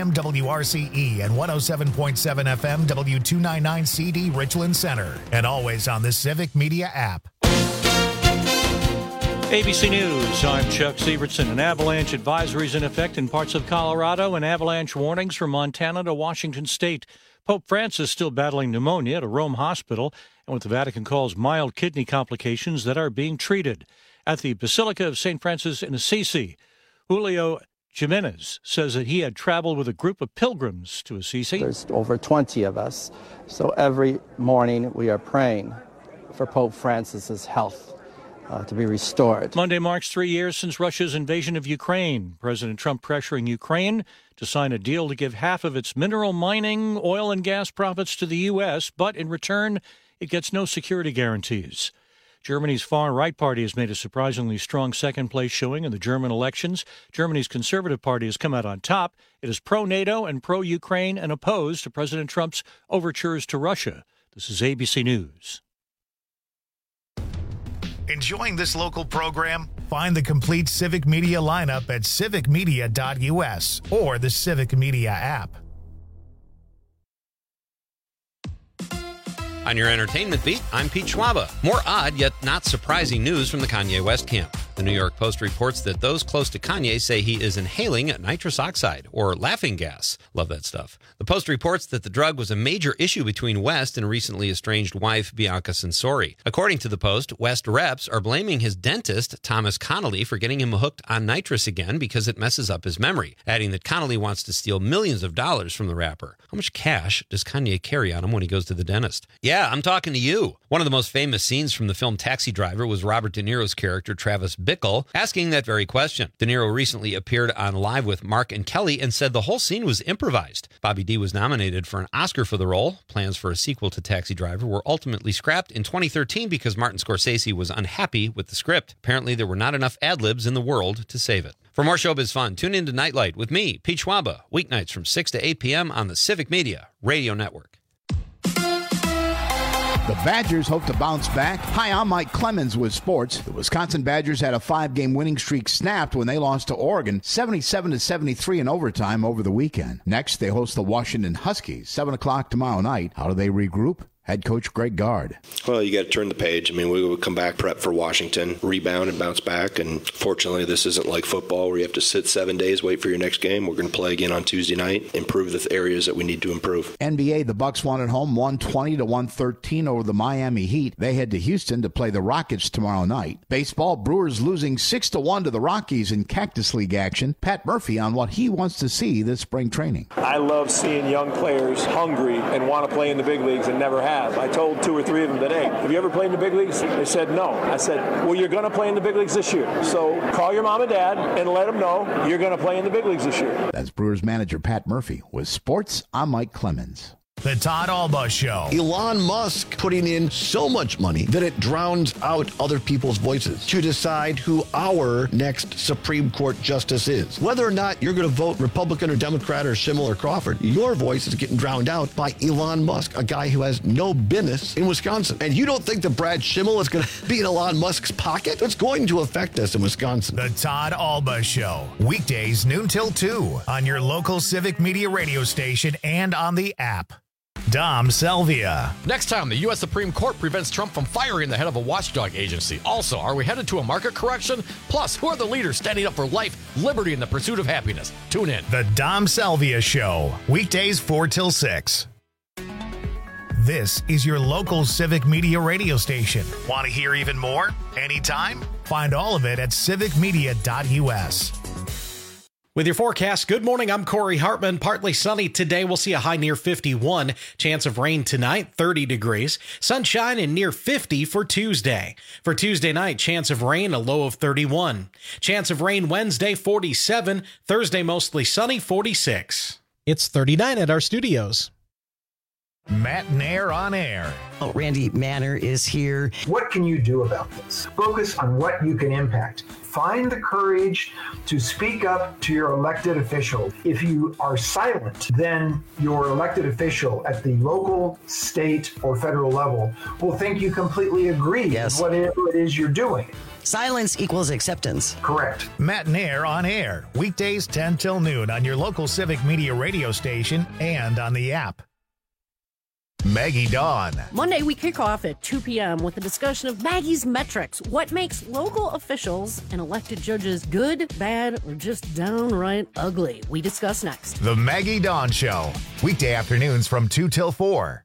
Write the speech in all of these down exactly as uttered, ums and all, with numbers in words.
M W R C E and one oh seven point seven F M W two ninety-nine C D Richland Center. And always on the Civic Media app. A B C News, I'm Chuck Sievertson. An avalanche advisory is in effect in parts of Colorado and avalanche warnings from Montana to Washington State. Pope Francis still battling pneumonia at a Rome hospital and what the Vatican calls mild kidney complications that are being treated. At the Basilica of Saint Francis in Assisi, Julio Jimenez says that he had traveled with a group of pilgrims to Assisi. There's over twenty of us, so every morning we are praying for Pope Francis's health uh, to be restored. Monday marks three years since Russia's invasion of Ukraine. President Trump pressuring Ukraine to sign a deal to give half of its mineral mining, oil and gas profits to the U S, but in return, it gets no security guarantees. Germany's far-right party has made a surprisingly strong second-place showing in the German elections. Germany's Conservative Party has come out on top. It is pro-NATO and pro-Ukraine and opposed to President Trump's overtures to Russia. This is A B C News. Enjoying this local program? Find the complete Civic Media lineup at civic media dot U S or the Civic Media app. On your entertainment beat, I'm Pete Schwaba. More odd yet not surprising news from the Kanye West camp. The New York Post reports that those close to Kanye say he is inhaling nitrous oxide, or laughing gas. Love that stuff. The Post reports that the drug was a major issue between West and recently estranged wife Bianca Censori. According to the Post, West reps are blaming his dentist, Thomas Connolly, for getting him hooked on nitrous again because it messes up his memory, adding that Connolly wants to steal millions of dollars from the rapper. How much cash does Kanye carry on him when he goes to the dentist? Yeah, I'm talking to you. One of the most famous scenes from the film Taxi Driver was Robert De Niro's character, Travis Bickle, asking that very question. De Niro recently appeared on Live with Mark and Kelly and said the whole scene was improvised. Bobby D was nominated for an Oscar for the role. Plans for a sequel to Taxi Driver were ultimately scrapped in twenty thirteen because Martin Scorsese was unhappy with the script. Apparently, there were not enough ad-libs in the world to save it. For more showbiz fun, tune in to Nightlight with me, Pete Schwaba, weeknights from six to eight p.m. on the Civic Media Radio Network. The Badgers hope to bounce back. Hi, I'm Mike Clemens with sports. The Wisconsin Badgers had a five-game winning streak snapped when they lost to Oregon, seventy-seven to seventy-three in overtime over the weekend. Next, they host the Washington Huskies, seven o'clock tomorrow night. How do they regroup? Head coach Greg Gard. Well, you got to turn the page. I mean, we would come back, prep for Washington, rebound and bounce back. And fortunately, this isn't like football where you have to sit seven days, wait for your next game. We're going to play again on Tuesday night, improve the areas that we need to improve. N B A, the Bucks won at home one twenty to one thirteen over the Miami Heat. They head to Houston to play the Rockets tomorrow night. Baseball, Brewers losing six to one to the Rockies in Cactus League action. Pat Murphy on what he wants to see this spring training. I love seeing young players hungry and want to play in the big leagues and never have. I told two or three of them today, have you ever played in the big leagues? They said no. I said, well, you're going to play in the big leagues this year. So call your mom and dad and let them know you're going to play in the big leagues this year. That's Brewers manager Pat Murphy. With sports, I'm Mike Clemens. The Todd Alba Show. Elon Musk putting in so much money that it drowns out other people's voices to decide who our next Supreme Court justice is. Whether or not you're going to vote Republican or Democrat or Schimmel or Crawford, your voice is getting drowned out by Elon Musk, a guy who has no business in Wisconsin. And you don't think that Brad Schimmel is going to be in Elon Musk's pocket? It's going to affect us in Wisconsin. The Todd Alba Show. Weekdays noon till two on your local Civic Media radio station and on the app. Dom Selvia. Next time, the U S Supreme Court prevents Trump from firing the head of a watchdog agency. Also, are we headed to a market correction? Plus, who are the leaders standing up for life, liberty, and the pursuit of happiness? Tune in. The Dom Selvia Show. Weekdays four till six. This is your local Civic Media radio station. Want to hear even more? Anytime? Find all of it at civic media dot U S. With your forecast, good morning. I'm Corey Hartman. Partly sunny today. We'll see a high near fifty-one. Chance of rain tonight, thirty degrees. Sunshine and near fifty for Tuesday. For Tuesday night, chance of rain, a low of thirty-one. Chance of rain Wednesday, forty-seven. Thursday, mostly sunny, forty-six. It's thirty-nine at our studios. Matt Nair on air. Oh, Randy Manor is here. What can you do about this? Focus on what you can impact. Find the courage to speak up to your elected official. If you are silent, then your elected official at the local, state, or federal level will think you completely agree yes. with whatever it is you're doing. Silence equals acceptance. Correct. Matt Nair on air. Weekdays ten till noon on your local Civic Media radio station and on the app. Maggie Dawn. Monday, we kick off at two p.m. with a discussion of Maggie's metrics. What makes local officials and elected judges good, bad, or just downright ugly? We discuss next. The Maggie Dawn Show. Weekday afternoons from two till four.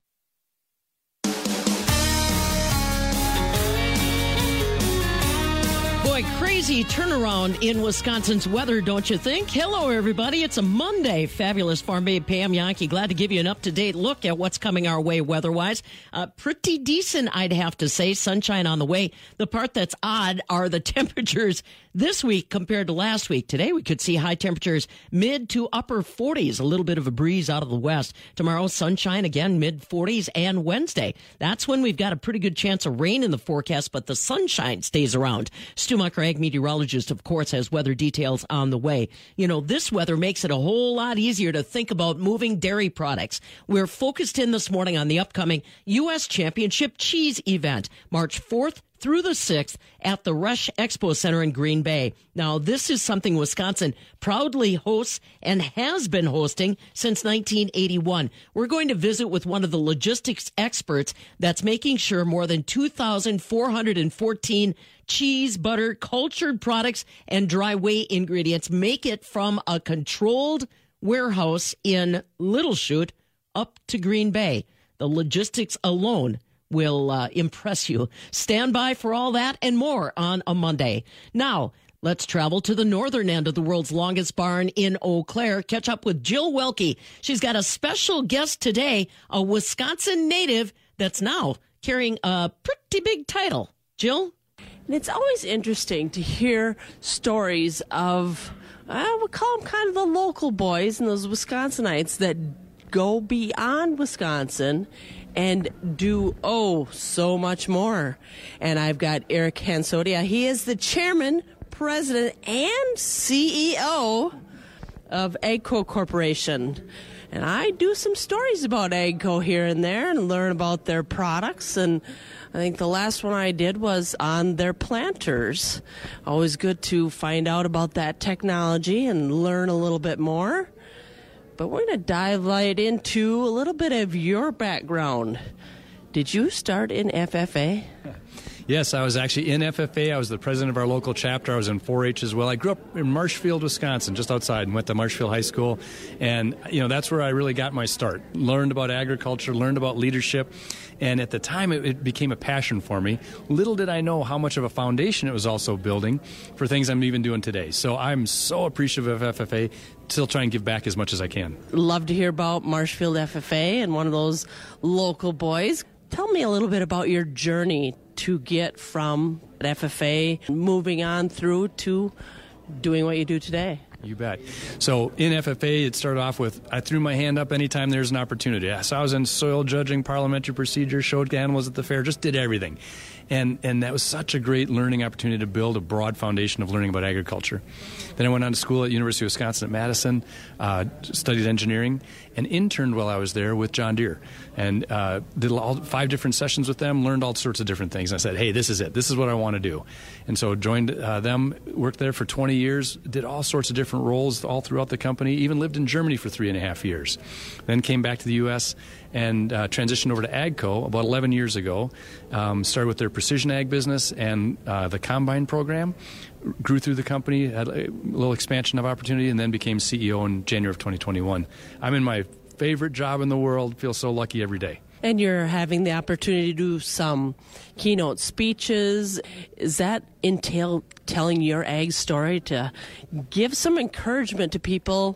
Boy, crazy turnaround in Wisconsin's weather, don't you think? Hello, everybody. It's a Monday. Fabulous Farm Babe Pam Yankee. Glad to give you an up-to-date look at what's coming our way weather-wise. Uh, pretty decent, I'd have to say. Sunshine on the way. The part that's odd are the temperatures this week compared to last week. Today, we could see high temperatures mid to upper forties. A little bit of a breeze out of the west. Tomorrow, sunshine again, mid forties. And Wednesday, that's when we've got a pretty good chance of rain in the forecast, but the sunshine stays around. Stu Mucker, ag meteorologist, of course, has weather details on the way. You know, this weather makes it a whole lot easier to think about moving dairy products. We're focused in this morning on the upcoming U S Championship Cheese event, March fourth through the sixth at the Rush Expo Center in Green Bay. Now, this is something Wisconsin proudly hosts and has been hosting since nineteen eighty-one. We're going to visit with one of the logistics experts that's making sure more than two thousand four hundred fourteen cheese, butter, cultured products, and dry whey ingredients make it from a controlled warehouse in Little Chute up to Green Bay. The logistics alone will uh, impress you. Stand by for all that and more on a Monday. Now, let's travel to the northern end of the world's longest barn in Eau Claire. Catch up with Jill Welke. She's got a special guest today, a Wisconsin native that's now carrying a pretty big title. Jill? And it's always interesting to hear stories of, I would call them kind of the local boys and those Wisconsinites that go beyond Wisconsin and do, oh, so much more. And I've got Eric Hansotia. He is the chairman, president, and C E O of AGCO Corporation. And I do some stories about AGCO here and there and learn about their products. And I think the last one I did was on their planters. Always good to find out about that technology and learn a little bit more. But we're going to dive right into a little bit of your background. Did you start in F F A? Yes, I was actually in F F A. I was the president of our local chapter. I was in four H as well. I grew up in Marshfield, Wisconsin, just outside, and went to Marshfield High School. And, you know, that's where I really got my start. Learned about agriculture, learned about leadership. And at the time, it, it became a passion for me. Little did I know how much of a foundation it was also building for things I'm even doing today. So I'm so appreciative of F F A. Still try and give back as much as I can. Love to hear about Marshfield F F A and one of those local boys. Tell me a little bit about your journey to get from F F A, moving on through to doing what you do today. You bet. So in F F A, it started off with, I threw my hand up anytime there's an opportunity. So I was in soil judging, parliamentary procedure, showed animals at the fair, just did everything. And and that was such a great learning opportunity to build a broad foundation of learning about agriculture. Then I went on to school at University of Wisconsin at Madison, uh, studied engineering, and interned while I was there with John Deere. And uh, did all five different sessions with them, learned all sorts of different things. And I said, hey, this is it. This is what I want to do. And so joined uh, them, worked there for twenty years, did all sorts of different roles all throughout the company, even lived in Germany for three and a half years. Then came back to the U S and uh, transitioned over to AGCO about eleven years ago. Um, started with their precision ag business and uh, the combine program. Grew through the company, had a little expansion of opportunity, and then became C E O in January of twenty twenty-one. I'm in my favorite job in the world. Feel so lucky every day. And you're having the opportunity to do some keynote speeches. Is that entail telling your ag story to give some encouragement to people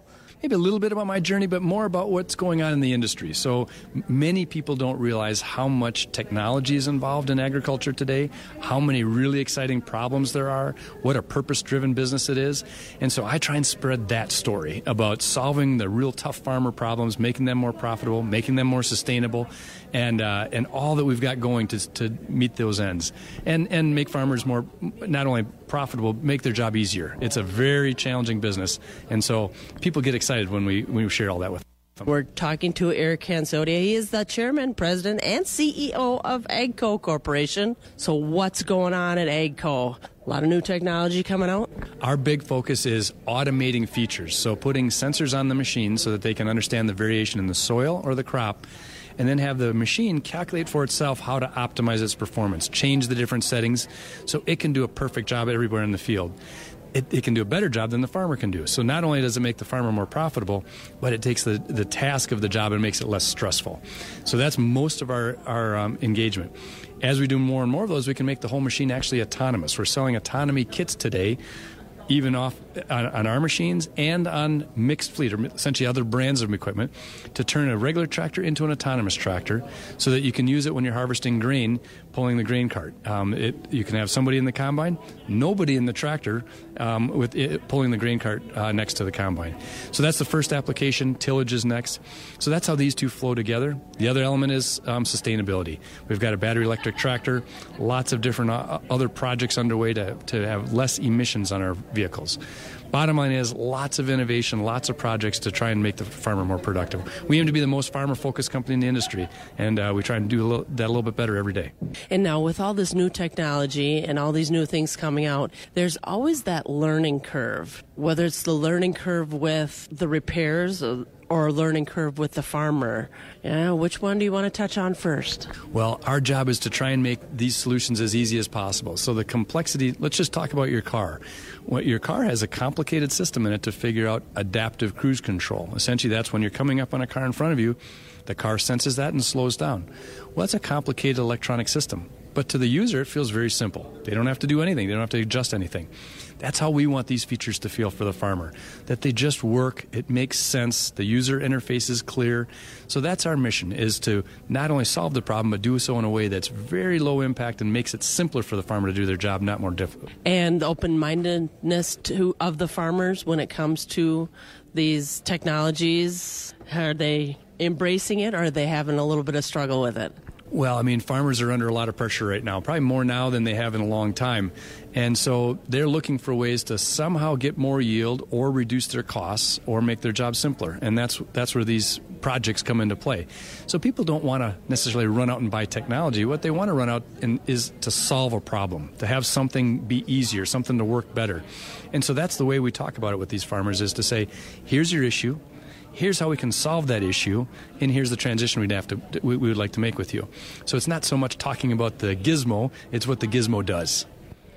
maybe a little bit about my journey, but more about what's going on in the industry. So many people don't realize how much technology is involved in agriculture today, how many really exciting problems there are, what a purpose-driven business it is. And so I try and spread that story about solving the real tough farmer problems, making them more profitable, making them more sustainable, and uh, and all that we've got going to to meet those ends, and and make farmers more not only profitable, make their job easier. It's a very challenging business, and so people get excited when we when we share all that with them. We're talking to Eric Hansotia. He is the chairman, president, and C E O of AGCO Corporation. So what's going on at AGCO? A lot of new technology coming out. Our big focus is automating features, so putting sensors on the machine so that they can understand the variation in the soil or the crop, and then have the machine calculate for itself how to optimize its performance, change the different settings so it can do a perfect job everywhere in the field. It, it can do a better job than the farmer can do. So not only does it make the farmer more profitable, but it takes the, the task of the job and makes it less stressful. So that's most of our, our um, engagement. As we do more and more of those, we can make the whole machine actually autonomous. We're selling autonomy kits today, even off on, on our machines and on mixed fleet, or essentially other brands of equipment, to turn a regular tractor into an autonomous tractor so that you can use it when you're harvesting grain, pulling the grain cart. Um, it, you can have somebody in the combine, nobody in the tractor um, with it, pulling the grain cart uh, next to the combine. So that's the first application. Tillage is next. So that's how these two flow together. The other element is um, sustainability. We've got a battery electric tractor, lots of different uh, other projects underway to, to have less emissions on our vehicles. Bottom line is lots of innovation, lots of projects to try and make the farmer more productive. We aim to be the most farmer-focused company in the industry, and uh, we try and do a little, that a little bit better every day. And now with all this new technology and all these new things coming out, there's always that learning curve, whether it's the learning curve with the repairs or, or a learning curve with the farmer. Yeah, which one do you want to touch on first? Well, our job is to try and make these solutions as easy as possible. So the complexity, let's just talk about your car. What your car has a complicated system in it to figure out adaptive cruise control. Essentially, that's when you're coming up on a car in front of you, the car senses that and slows down. Well, that's a complicated electronic system. But to the user, it feels very simple. They don't have to do anything. They don't have to adjust anything. That's how we want these features to feel for the farmer, that they just work, it makes sense, the user interface is clear. So that's our mission, is to not only solve the problem, but do so in a way that's very low impact and makes it simpler for the farmer to do their job, not more difficult. And open-mindedness to, of the farmers when it comes to these technologies, are they embracing it, or are they having a little bit of struggle with it? Well, I mean, farmers are under a lot of pressure right now, probably more now than they have in a long time. And so they're looking for ways to somehow get more yield or reduce their costs or make their job simpler. And that's that's where these projects come into play. So people don't want to necessarily run out and buy technology. What they want to run out in is to solve a problem, to have something be easier, something to work better. And so that's the way we talk about it with these farmers, is to say, here's your issue. Here's how we can solve that issue, and here's the transition we'd have to we would like to make with you. So it's not so much talking about the gizmo, it's what the gizmo does.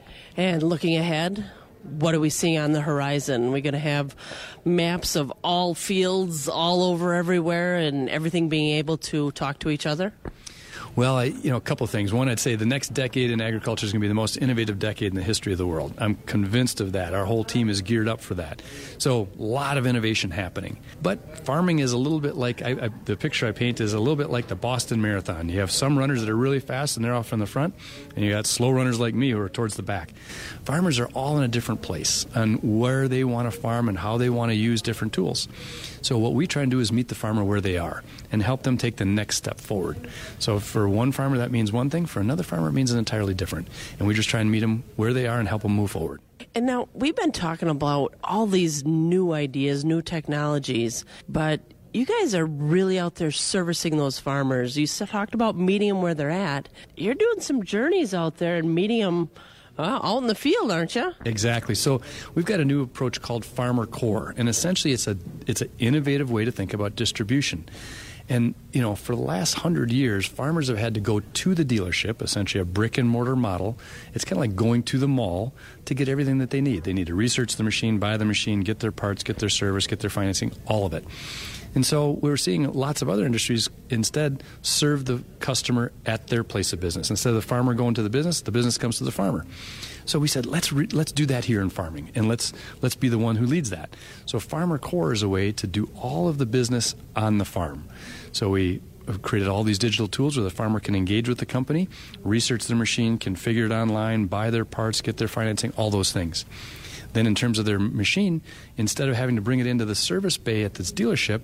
And looking ahead, what are we seeing on the horizon? We're going to have maps of all fields all over everywhere, and everything being able to talk to each other? Well, I, you know, a couple of things. One, I'd say the next decade in agriculture is going to be the most innovative decade in the history of the world. I'm convinced of that. Our whole team is geared up for that. So a lot of innovation happening. But farming is a little bit like, I, I, the picture I paint is a little bit like the Boston Marathon. You have some runners that are really fast and they're off in the front, and you got slow runners like me who are towards the back. Farmers are all in a different place on where they want to farm and how they want to use different tools. So what we try and do is meet the farmer where they are and help them take the next step forward. So for one farmer, that means one thing. For another farmer, it means an entirely different. And we just try and meet them where they are and help them move forward. And now, we've been talking about all these new ideas, new technologies, but you guys are really out there servicing those farmers. You talked about meeting them where they're at. You're doing some journeys out there and meeting them Uh, out in the field, aren't you? Exactly. So we've got a new approach called Farmer Core, and essentially it's a it's an innovative way to think about distribution. And, you know, for the last hundred years, farmers have had to go to the dealership, essentially a brick and mortar model. It's kind of like going to the mall to get everything that they need. They need to research the machine, buy the machine, get their parts, get their service, get their financing, all of it. And so we're seeing lots of other industries instead serve the customer at their place of business. Instead of the farmer going to the business, the business comes to the farmer. So we said, let's re- let's do that here in farming, and let's let's be the one who leads that. So Farmer Core is a way to do all of the business on the farm. So we have created all these digital tools where the farmer can engage with the company, research their machine, configure it online, buy their parts, get their financing, all those things. Then in terms of their machine, instead of having to bring it into the service bay at this dealership,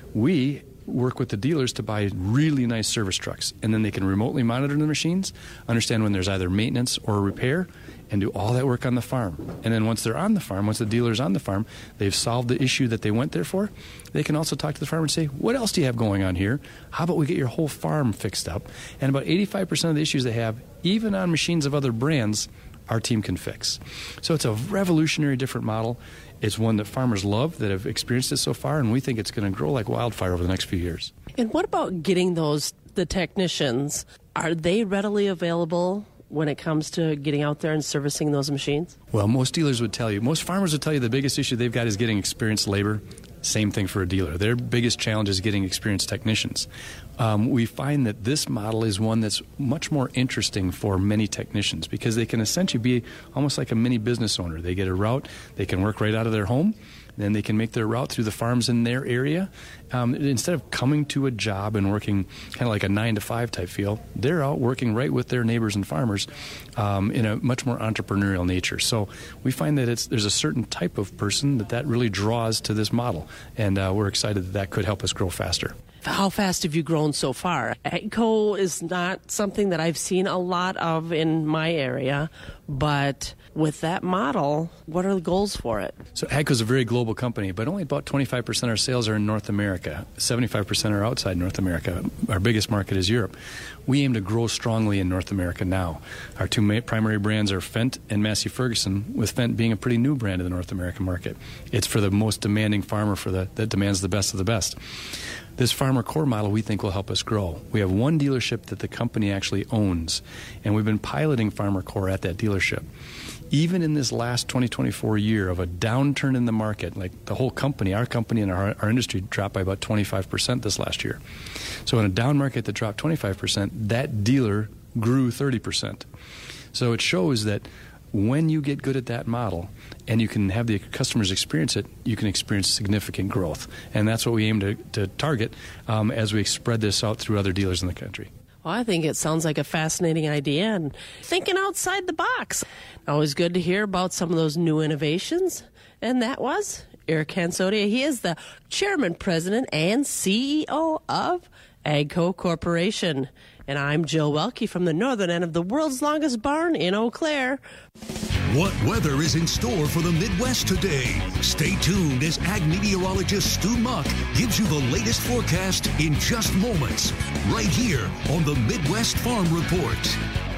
we work with the dealers to buy really nice service trucks. And then they can remotely monitor the machines, understand when there's either maintenance or repair, and do all that work on the farm. And then once they're on the farm, once the dealer's on the farm, they've solved the issue that they went there for, they can also talk to the farmer and say, what else do you have going on here? How about we get your whole farm fixed up? And about eighty-five percent of the issues they have, even on machines of other brands, our team can fix. So it's a revolutionary different model. It's one that farmers love, that have experienced it so far, and we think it's going to grow like wildfire over the next few years. And what about getting those, the technicians? Are they readily available when it comes to getting out there and servicing those machines? Well, most dealers would tell you, most farmers would tell you the biggest issue they've got is getting experienced labor. Same thing for a dealer. Their biggest challenge is getting experienced technicians. Um, we find that this model is one that's much more interesting for many technicians because they can essentially be almost like a mini business owner. They get a route, they can work right out of their home, then they can make their route through the farms in their area. Um, instead of coming to a job and working kind of like a nine to five type feel, they're out working right with their neighbors and farmers um, in a much more entrepreneurial nature. So we find that it's there's a certain type of person that that really draws to this model, and uh, we're excited that that could help us grow faster. How fast have you grown so far? AGCO is not something that I've seen a lot of in my area, but with that model, what are the goals for it? So AGCO is a very global company, but only about twenty-five percent of our sales are in North America. seventy-five percent are outside North America. Our biggest market is Europe. We aim to grow strongly in North America now. Our two ma- primary brands are Fendt and Massey Ferguson, with Fendt being a pretty new brand in the North American market. It's for the most demanding farmer for the, that demands the best of the best. This Farmer Core model we think will help us grow. We have one dealership that the company actually owns, and we've been piloting Farmer Core at that dealership. Even in this last twenty twenty-four year of a downturn in the market, like the whole company, our company and our, our industry dropped by about twenty-five percent this last year. So in a down market that dropped twenty-five percent, that dealer grew thirty percent. So it shows that when you get good at that model and you can have the customers experience it, you can experience significant growth. And that's what we aim to, to target um, as we spread this out through other dealers in the country. Well, I think it sounds like a fascinating idea and thinking outside the box. Always good to hear about some of those new innovations. And that was Eric Hansotia. He is the chairman, president, and C E O of AGCO Corporation. And I'm Jill Welke from the northern end of the world's longest barn in Eau Claire. What weather is in store for the Midwest today? Stay tuned as ag meteorologist Stu Muck gives you the latest forecast in just moments, right here on the Midwest Farm Report.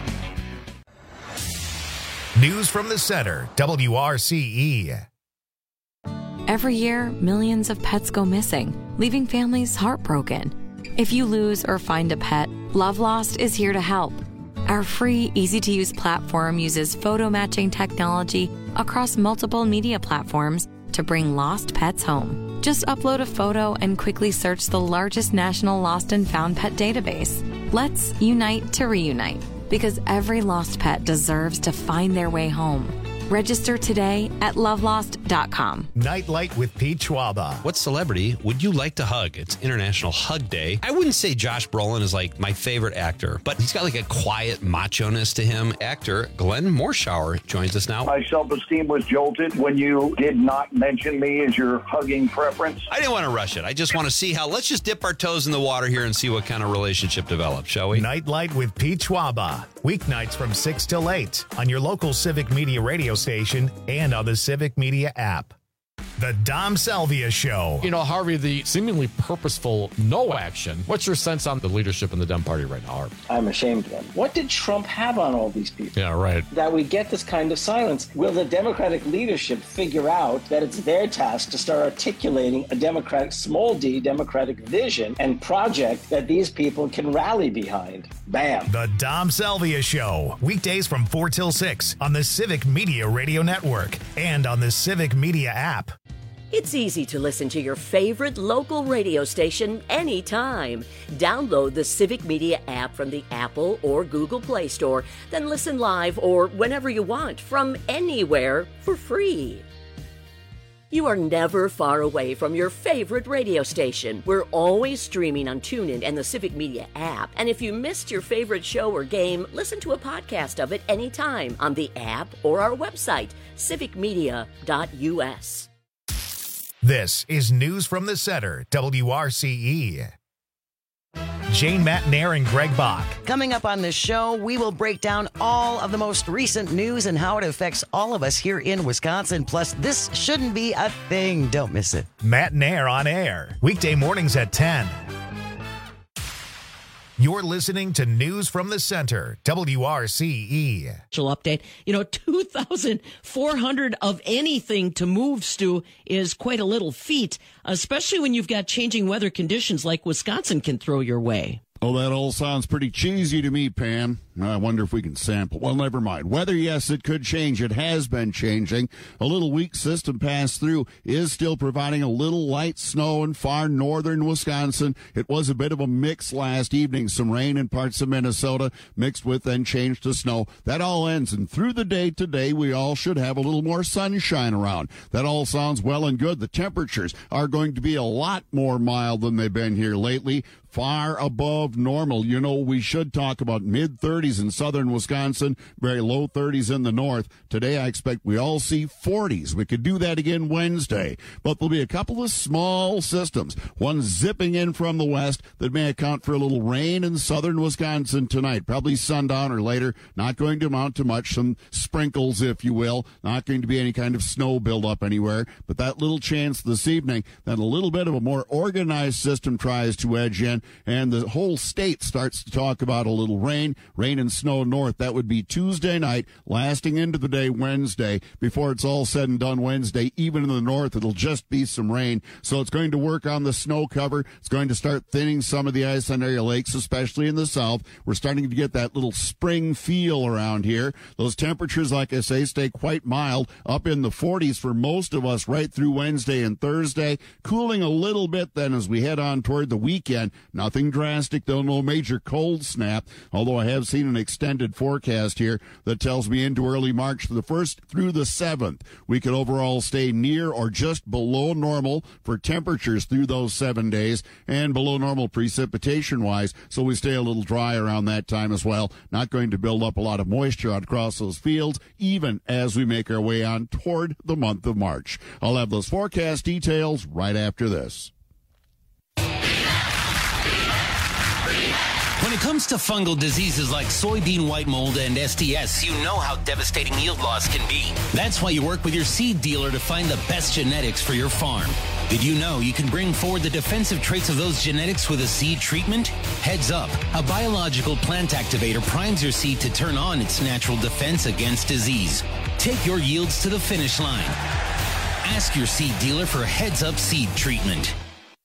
News from the center, W R C E. Every year, millions of pets go missing, leaving families heartbroken. If you lose or find a pet, Love Lost is here to help. Our free, easy-to-use platform uses photo matching technology across multiple media platforms to bring lost pets home. Just upload a photo and quickly search the largest national lost and found pet database. Let's unite to reunite, because every lost pet deserves to find their way home. Register today at love lost dot com. Nightlight with Pete Schwaba. What celebrity would you like to hug? It's International Hug Day. I wouldn't say Josh Brolin is like my favorite actor, but he's got like a quiet macho-ness to him. Actor Glenn Morshower joins us now. My self-esteem was jolted when you did not mention me as your hugging preference. I didn't want to rush it. I just want to see how, let's just dip our toes in the water here and see what kind of relationship develops, shall we? Nightlight with Pete Schwaba. Weeknights from six till eight on your local Civic Media radio station and on the Civic Media app. The Dom Salvia Show. You know, Harvey, the seemingly purposeful no action. What's your sense on the leadership in the Dem Party right now, Harvey? I'm ashamed of them. What did Trump have on all these people? Yeah, right. That we get this kind of silence. Will the Democratic leadership figure out that it's their task to start articulating a Democratic, small d, Democratic vision and project that these people can rally behind? Bam. The Dom Salvia Show. Weekdays from four till six on the Civic Media Radio Network and on the Civic Media app. It's easy to listen to your favorite local radio station anytime. Download the Civic Media app from the Apple or Google Play Store, then listen live or whenever you want from anywhere for free. You are never far away from your favorite radio station. We're always streaming on TuneIn and the Civic Media app. And if you missed your favorite show or game, listen to a podcast of it anytime on the app or our website, civic media dot u s. This is News from the Center, W R C E. Jane Matnair and Greg Bach. Coming up on this show, we will break down all of the most recent news and how it affects all of us here in Wisconsin. Plus, this shouldn't be a thing. Don't miss it. Matnair on air, weekday mornings at ten. You're listening to News from the Center, W R C E. Update. You know, two thousand four hundred of anything to move, Stu, is quite a little feat, especially when you've got changing weather conditions like Wisconsin can throw your way. Oh, that all sounds pretty cheesy to me, Pam. I wonder if we can sample. Well, never mind. Weather, yes, it could change. It has been changing. A little weak system passed through is still providing a little light snow in far northern Wisconsin. It was a bit of a mix last evening. Some rain in parts of Minnesota mixed with then changed to snow. That all ends, and through the day today, we all should have a little more sunshine around. That all sounds well and good. The temperatures are going to be a lot more mild than they've been here lately. Far above normal. You know, we should talk about mid thirties in southern Wisconsin, very low thirties in the north. Today, I expect we all see forties. We could do that again Wednesday. But there'll be a couple of small systems, one zipping in from the west that may account for a little rain in southern Wisconsin tonight, probably sundown or later. Not going to amount to much, some sprinkles, if you will. Not going to be any kind of snow buildup anywhere. But that little chance this evening that a little bit of a more organized system tries to edge in, and the whole state starts to talk about a little rain, rain and snow north. That would be Tuesday night, lasting into the day Wednesday. Before it's all said and done Wednesday, even in the north, it'll just be some rain. So it's going to work on the snow cover. It's going to start thinning some of the ice on area lakes, especially in the south. We're starting to get that little spring feel around here. Those temperatures, like I say, stay quite mild, up in the forties for most of us right through Wednesday and Thursday. Cooling a little bit then as we head on toward the weekend. Nothing drastic, though, no major cold snap, although I have seen an extended forecast here that tells me into early March for the first through the seventh. We could overall stay near or just below normal for temperatures through those seven days and below normal precipitation-wise, so we stay a little dry around that time as well. Not going to build up a lot of moisture across those fields, even as we make our way on toward the month of March. I'll have those forecast details right after this. When it comes to fungal diseases like soybean white mold and S T S, you know how devastating yield loss can be. That's why you work with your seed dealer to find the best genetics for your farm. Did you know you can bring forward the defensive traits of those genetics with a seed treatment? Heads up, a biological plant activator primes your seed to turn on its natural defense against disease. Take your yields to the finish line. Ask your seed dealer for Heads Up seed treatment.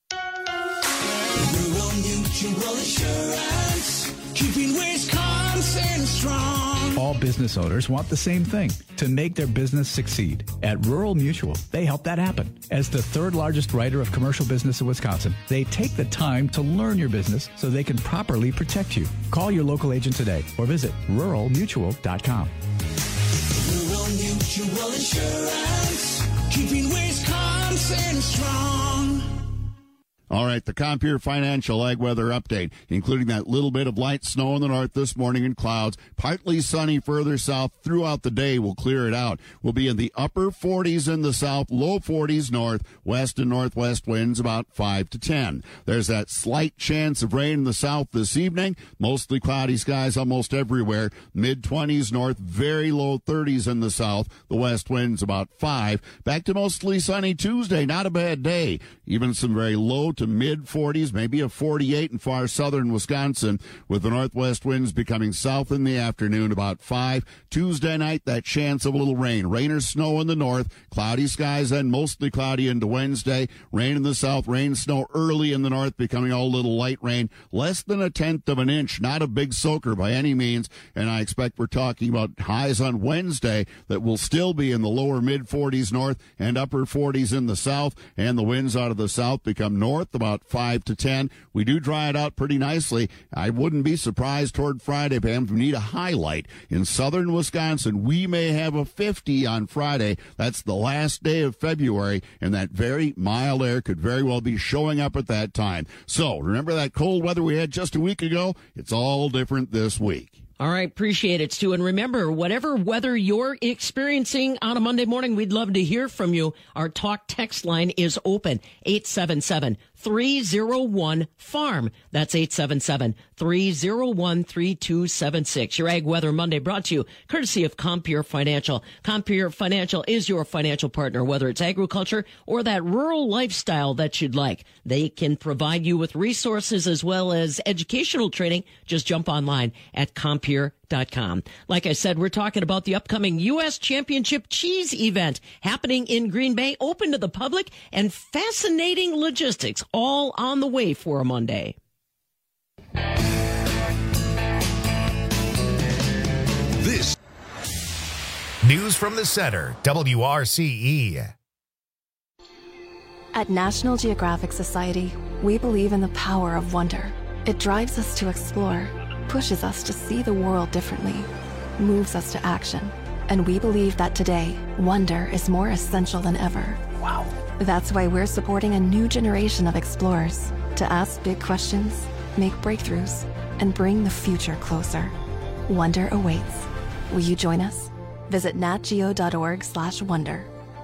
Rural Mutual Insurance, keeping Wisconsin strong. All business owners want the same thing, to make their business succeed. At Rural Mutual, they help that happen. As the third largest writer of commercial business in Wisconsin, they take the time to learn your business so they can properly protect you. Call your local agent today or visit rural mutual dot com. Rural Mutual Insurance, keeping Wisconsin strong. All right, the Compeer Financial Ag Weather Update, including that little bit of light snow in the north this morning and clouds. Partly sunny further south throughout the day. We'll clear it out. We'll be in the upper forties in the south, low forties north, west and northwest winds about five to ten. There's that slight chance of rain in the south this evening. Mostly cloudy skies almost everywhere. mid-twenties north, very low thirties in the south. The west winds about five. Back to mostly sunny Tuesday. Not a bad day. Even some very low to mid forties, maybe a forty-eight in far southern Wisconsin, with the northwest winds becoming south in the afternoon about five. Tuesday night, that chance of a little rain. Rain or snow in the north, cloudy skies and mostly cloudy into Wednesday. Rain in the south, rain, snow early in the north, becoming all little light rain. Less than a tenth of an inch, not a big soaker by any means. And I expect we're talking about highs on Wednesday that will still be in the lower mid forties north and upper forties in the south. And the winds out of the south become north about five to ten. We do dry it out pretty nicely. I wouldn't be surprised toward Friday, Pam, if we need a highlight. In southern Wisconsin, we may have a fifty on Friday. That's the last day of February, and that very mild air could very well be showing up at that time. So remember that cold weather we had just a week ago? It's all different this week. All right, appreciate it, Stu. And remember, whatever weather you're experiencing on a Monday morning, we'd love to hear from you. Our talk text line is open, eight seven seven, three oh one, farm. That's eight seven seven, three oh one, three two seven six. Your Ag Weather Monday brought to you courtesy of Compeer Financial. Compeer Financial is your financial partner, whether it's agriculture or that rural lifestyle that you'd like. They can provide you with resources as well as educational training. Just jump online at Compeer dot com. Like I said, we're talking about the upcoming U S Championship Cheese event happening in Green Bay, open to the public, and fascinating logistics all on the way for a Monday. This News from the Center, W R C E. At National Geographic Society, we believe in the power of wonder. It drives us to explore, pushes us to see the world differently, moves us to action. And we believe that today, wonder is more essential than ever. Wow. That's why we're supporting a new generation of explorers to ask big questions, make breakthroughs, and bring the future closer. Wonder awaits. Will you join us? Visit natgeo.org slash wonder.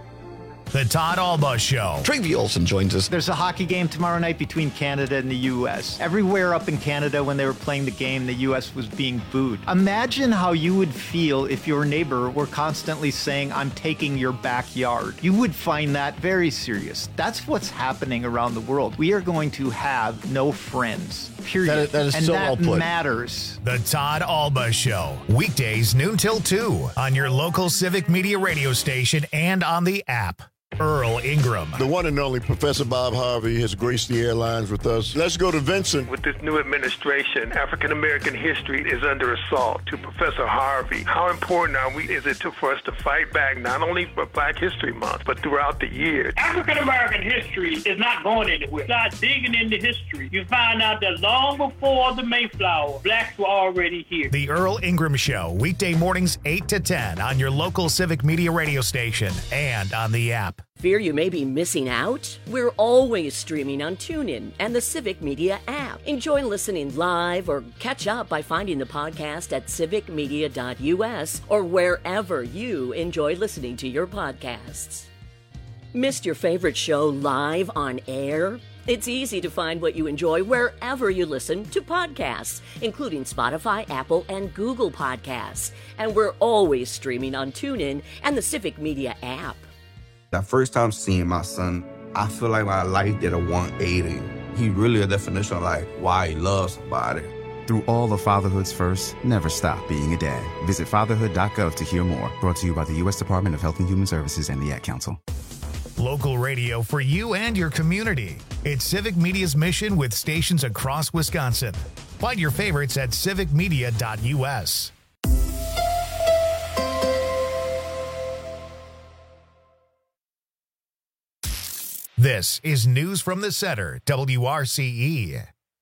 The Todd Alba Show. Travi Olson joins us. There's a hockey game tomorrow night between Canada and the U S. Everywhere up in Canada when they were playing the game, the U S was being booed. Imagine how you would feel if your neighbor were constantly saying, "I'm taking your backyard." You would find that very serious. That's what's happening around the world. We are going to have no friends. Period. That is, that is and so that well put. matters. The Todd Alba Show. Weekdays noon till two on your local Civic Media radio station and on the app. Earl Ingram. The one and only Professor Bob Harvey has graced the airlines with us. Let's go to Vincent. With this new administration, African-American history is under assault. To Professor Harvey, how important are we, is it to, for us to fight back not only for Black History Month, but throughout the year? African-American history is not going anywhere. Start digging into history. You find out that long before the Mayflower, blacks were already here. The Earl Ingram Show, weekday mornings eight to ten on your local Civic Media radio station and on the app. Fear you may be missing out? We're always streaming on TuneIn and the Civic Media app. Enjoy listening live or catch up by finding the podcast at civic media dot u s or wherever you enjoy listening to your podcasts. Missed your favorite show live on air? It's easy to find what you enjoy wherever you listen to podcasts, including Spotify, Apple, and Google Podcasts. And we're always streaming on TuneIn and the Civic Media app. The first time seeing my son, I feel like my life did a one eighty. He really a definition of like why he loves somebody. Through all of fatherhood's first, never stop being a dad. Visit fatherhood dot gov to hear more. Brought to you by the U S Department of Health and Human Services and the Ad Council. Local radio for you and your community. It's Civic Media's mission with stations across Wisconsin. Find your favorites at civic media dot u s. This is News from the Center, W R C E.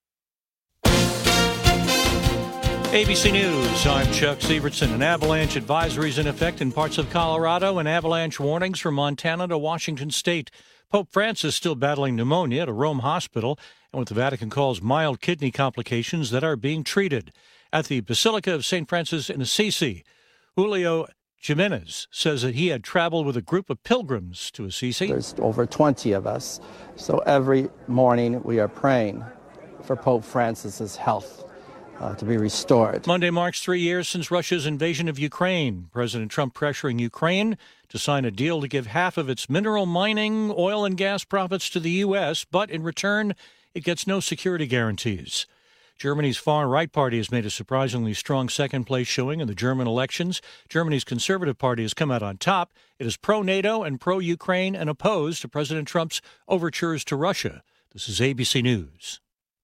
A B C News, I'm Chuck Sievertson. An avalanche advisory is in effect in parts of Colorado and avalanche warnings from Montana to Washington State. Pope Francis still battling pneumonia at a Rome hospital and what the Vatican calls mild kidney complications that are being treated. At the Basilica of Saint Francis in Assisi, Julio Jimenez says that he had traveled with a group of pilgrims to Assisi. There's over twenty of us, so every morning we are praying for Pope Francis's health. uh, to be restored. Monday marks three years since Russia's invasion of Ukraine. President Trump pressuring Ukraine to sign a deal to give half of its mineral mining, oil, and gas profits to the U S, but in return, it gets no security guarantees. Germany's far-right party has made a surprisingly strong second-place showing in the German elections. Germany's Conservative Party has come out on top. It is pro-NATO and pro-Ukraine and opposed to President Trump's overtures to Russia. This is A B C News.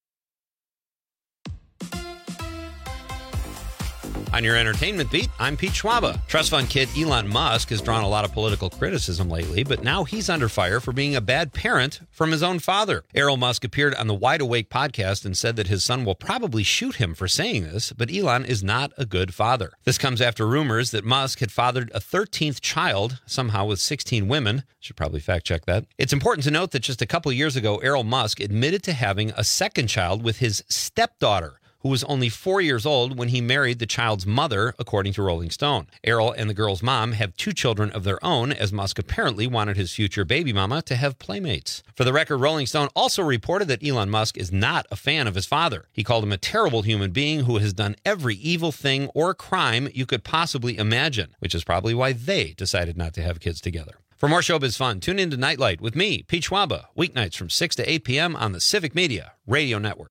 On your entertainment beat, I'm Pete Schwaba. Trust fund kid Elon Musk has drawn a lot of political criticism lately, but now he's under fire for being a bad parent from his own father. Errol Musk appeared on the Wide Awake podcast and said that his son will probably shoot him for saying this, but Elon is not a good father. This comes after rumors that Musk had fathered a thirteenth child, somehow with sixteen women. Should probably fact check that. It's important to note that just a couple years ago, Errol Musk admitted to having a second child with his stepdaughter, who was only four years old when he married the child's mother, according to Rolling Stone. Errol and the girl's mom have two children of their own, as Musk apparently wanted his future baby mama to have playmates. For the record, Rolling Stone also reported that Elon Musk is not a fan of his father. He called him a terrible human being who has done every evil thing or crime you could possibly imagine, which is probably why they decided not to have kids together. For more showbiz fun, tune in to Nightlight with me, Pete Schwaba, weeknights from six to eight p.m. on the Civic Media Radio Network.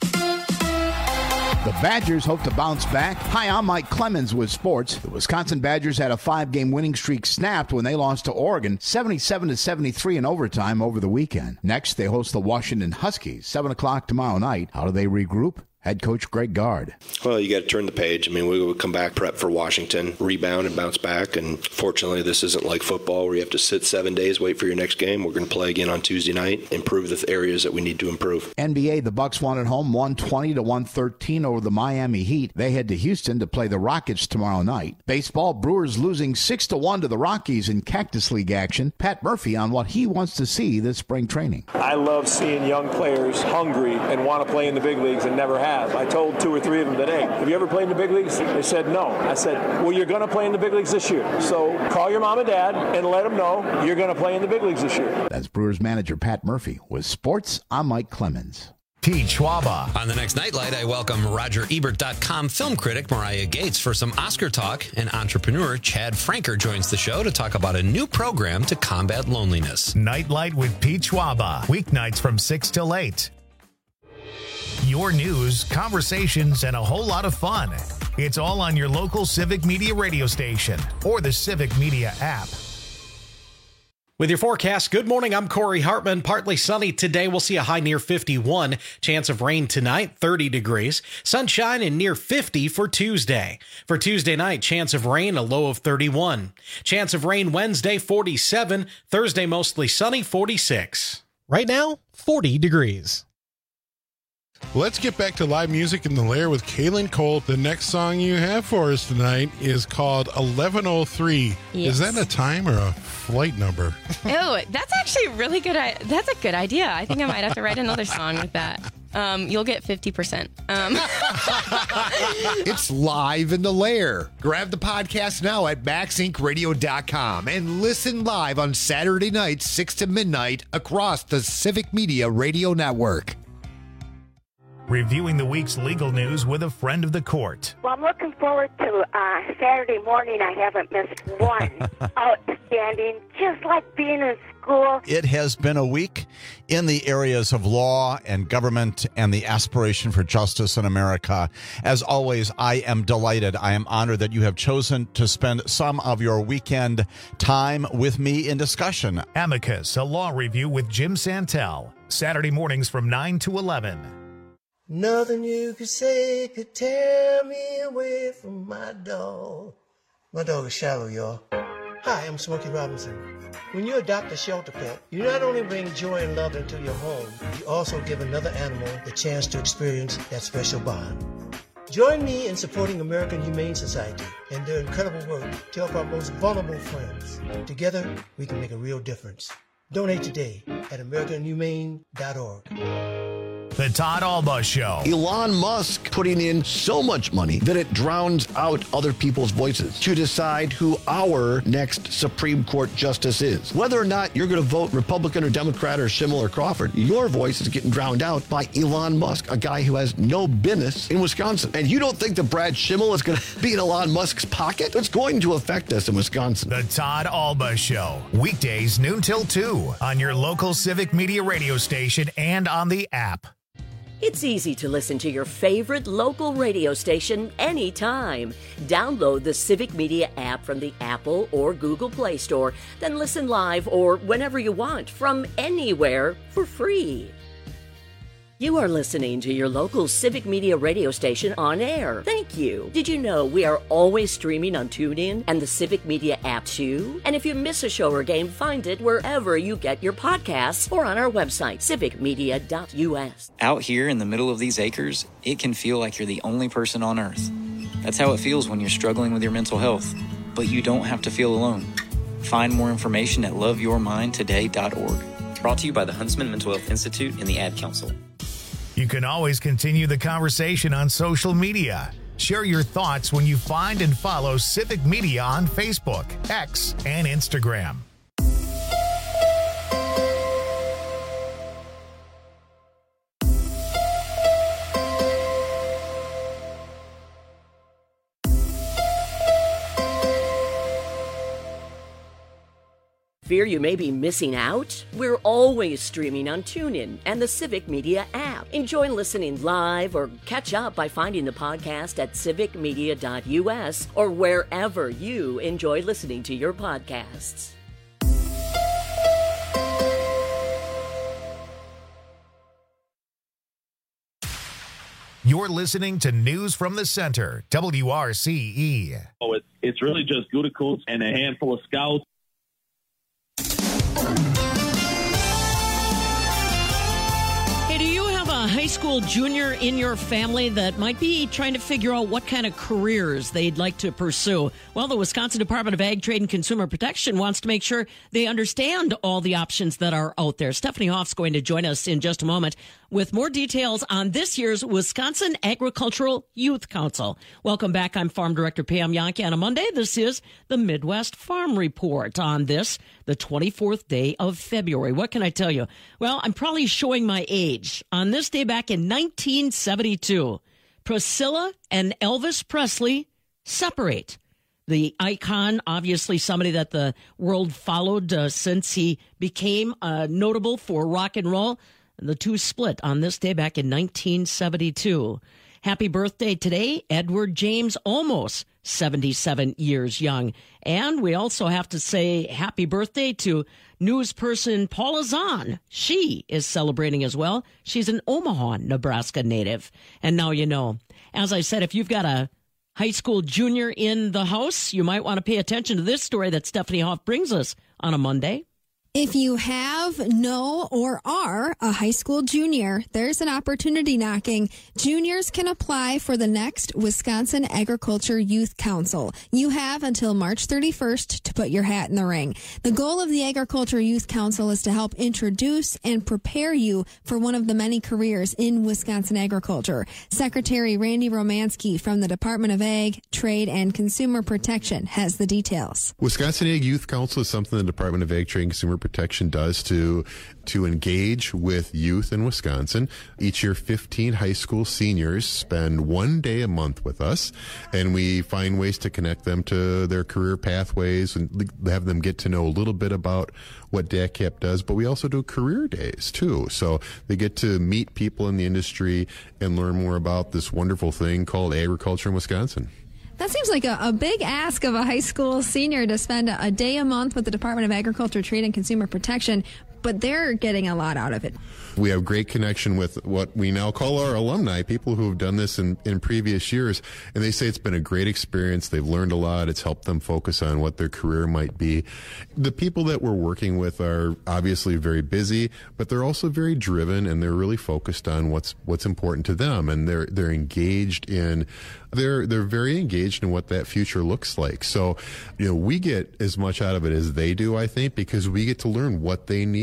The Badgers hope to bounce back. Hi, I'm Mike Clemens with sports. The Wisconsin Badgers had a five-game winning streak snapped when they lost to Oregon, seventy-seven to seventy-three in overtime over the weekend. Next, they host the Washington Huskies, seven o'clock tomorrow night. How do they regroup? Head coach Greg Gard. Well, you got to turn the page. I mean, we would come back, prep for Washington, rebound and bounce back. And fortunately, this isn't like football where you have to sit seven days, wait for your next game. We're going to play again on Tuesday night, improve the areas that we need to improve. N B A, the Bucks won at home one twenty to one thirteen over the Miami Heat. They head to Houston to play the Rockets tomorrow night. Baseball, Brewers losing six to one to the Rockies in Cactus League action. Pat Murphy on what he wants to see this spring training. I love seeing young players hungry and want to play in the big leagues and never have. I told two or three of them today, have you ever played in the big leagues? They said no. I said, well, you're going to play in the big leagues this year. So call your mom and dad and let them know you're going to play in the big leagues this year. That's Brewers manager Pat Murphy. With sports, I'm Mike Clemens. Pete Schwaba. On the next Nightlight, I welcome Roger Ebert dot com film critic Mariah Gates for some Oscar talk, and entrepreneur Chad Franker joins the show to talk about a new program to combat loneliness. Nightlight with Pete Schwaba. Weeknights from six till eight. Your news, conversations, and a whole lot of fun. It's all on your local Civic Media radio station or the Civic Media app. With your forecast, good morning. I'm Corey Hartman. Partly sunny today. We'll see a high near fifty-one. Chance of rain tonight, thirty degrees. Sunshine and near fifty for Tuesday. For Tuesday night, chance of rain, a low of thirty-one. Chance of rain Wednesday, forty-seven. Thursday, mostly sunny, forty-six. Right now, forty degrees. Let's get back to live music in the Lair with Kaylin Cole. The next song you have for us tonight is called eleven oh three. Yes. Is that a time or a flight number? Oh, that's actually a really good. That's a good idea. I think I might have to write another song with that. Um, you'll get fifty percent. Um. It's live in the Lair. Grab the podcast now at max inc radio dot com and listen live on Saturday nights, six to midnight, across the Civic Media Radio Network. Reviewing the week's legal news with a friend of the court. Well, I'm looking forward to uh, Saturday morning. I haven't missed one. Outstanding, just like being in school. It has been a week in the areas of law and government and the aspiration for justice in America. As always, I am delighted. I am honored that you have chosen to spend some of your weekend time with me in discussion. Amicus, a law review with Jim Santel. Saturday mornings from nine to eleven. Nothing you could say could tear me away from my dog. My dog is Shallow, y'all. Hi, I'm Smokey Robinson. When you adopt a shelter pet, you not only bring joy and love into your home, you also give another animal the chance to experience that special bond. Join me in supporting American Humane Society and their incredible work to help our most vulnerable friends. Together, we can make a real difference. Donate today at american humane dot org. The Todd Alba Show. Elon Musk putting in so much money that it drowns out other people's voices to decide who our next Supreme Court justice is. Whether or not you're going to vote Republican or Democrat or Schimmel or Crawford, your voice is getting drowned out by Elon Musk, a guy who has no business in Wisconsin. And you don't think that Brad Schimmel is going to be in Elon Musk's pocket? It's going to affect us in Wisconsin. The Todd Alba Show. Weekdays noon till two on your local Civic Media radio station and on the app. It's easy to listen to your favorite local radio station anytime. Download the Civic Media app from the Apple or Google Play Store, then listen live or whenever you want from anywhere for free. You are listening to your local Civic Media radio station on air. Thank you. Did you know we are always streaming on TuneIn and the Civic Media app too? And if you miss a show or game, find it wherever you get your podcasts or on our website, civic media dot u s. Out here in the middle of these acres, it can feel like you're the only person on earth. That's how it feels when you're struggling with your mental health. But you don't have to feel alone. Find more information at love your mind today dot org. Brought to you by the Huntsman Mental Health Institute and the Ad Council. You can always continue the conversation on social media. Share your thoughts when you find and follow Civic Media on Facebook, X, and Instagram. Fear you may be missing out? We're always streaming on TuneIn and the Civic Media app. Enjoy listening live or catch up by finding the podcast at civic media dot u s or wherever you enjoy listening to your podcasts. You're listening to News from the Center, W R C E. Oh, it's, it's really just Gutekunst and a handful of scouts. Hey, do you have a high school junior in your family that might be trying to figure out what kind of careers they'd like to pursue? Well, the Wisconsin Department of Ag, Trade, and Consumer Protection wants to make sure they understand all the options that are out there. Stephanie Hoff's going to join us in just a moment with more details on this year's Wisconsin Agricultural Youth Council. Welcome back. I'm Farm Director Pam Jahnke. On a Monday, this is the Midwest Farm Report on this, the twenty-fourth day of February. What can I tell you? Well, I'm probably showing my age. On this day back in nineteen seventy-two, Priscilla and Elvis Presley separate. The icon, obviously somebody that the world followed uh, since he became uh, notable for rock and roll. The two split on this day back in nineteen seventy-two. Happy birthday today, Edward James Olmos, seventy-seven years young. And we also have to say happy birthday to news person Paula Zahn. She is celebrating as well. She's an Omaha, Nebraska native. And now you know. As I said, if you've got a high school junior in the house, you might want to pay attention to this story that Stephanie Hoff brings us on a Monday. If you have, know, or are a high school junior, there's an opportunity knocking. Juniors can apply for the next Wisconsin Agriculture Youth Council. You have until March thirty-first to put your hat in the ring. The goal of the Agriculture Youth Council is to help introduce and prepare you for one of the many careers in Wisconsin agriculture. Secretary Randy Romansky from the Department of Ag, Trade, and Consumer Protection has the details. Wisconsin Ag Youth Council is something the Department of Ag, Trade, and Consumer Protection does to to engage with youth in Wisconsin. Each year, fifteen high school seniors spend one day a month with us, and we find ways to connect them to their career pathways and have them get to know a little bit about what D A C C A P does, but we also do career days too. So they get to meet people in the industry and learn more about this wonderful thing called agriculture in Wisconsin. That seems like a, a big ask of a high school senior to spend a, a day a month with the Department of Agriculture, Trade, and Consumer Protection, but they're getting a lot out of it. We have great connection with what we now call our alumni, people who have done this in, in previous years, and they say it's been a great experience. They've learned a lot. It's helped them focus on what their career might be. The people that we're working with are obviously very busy, but they're also very driven, and they're really focused on what's what's important to them, and they're they're engaged in they're they're very engaged in what that future looks like. So, you know, we get as much out of it as they do, I think, because we get to learn what they need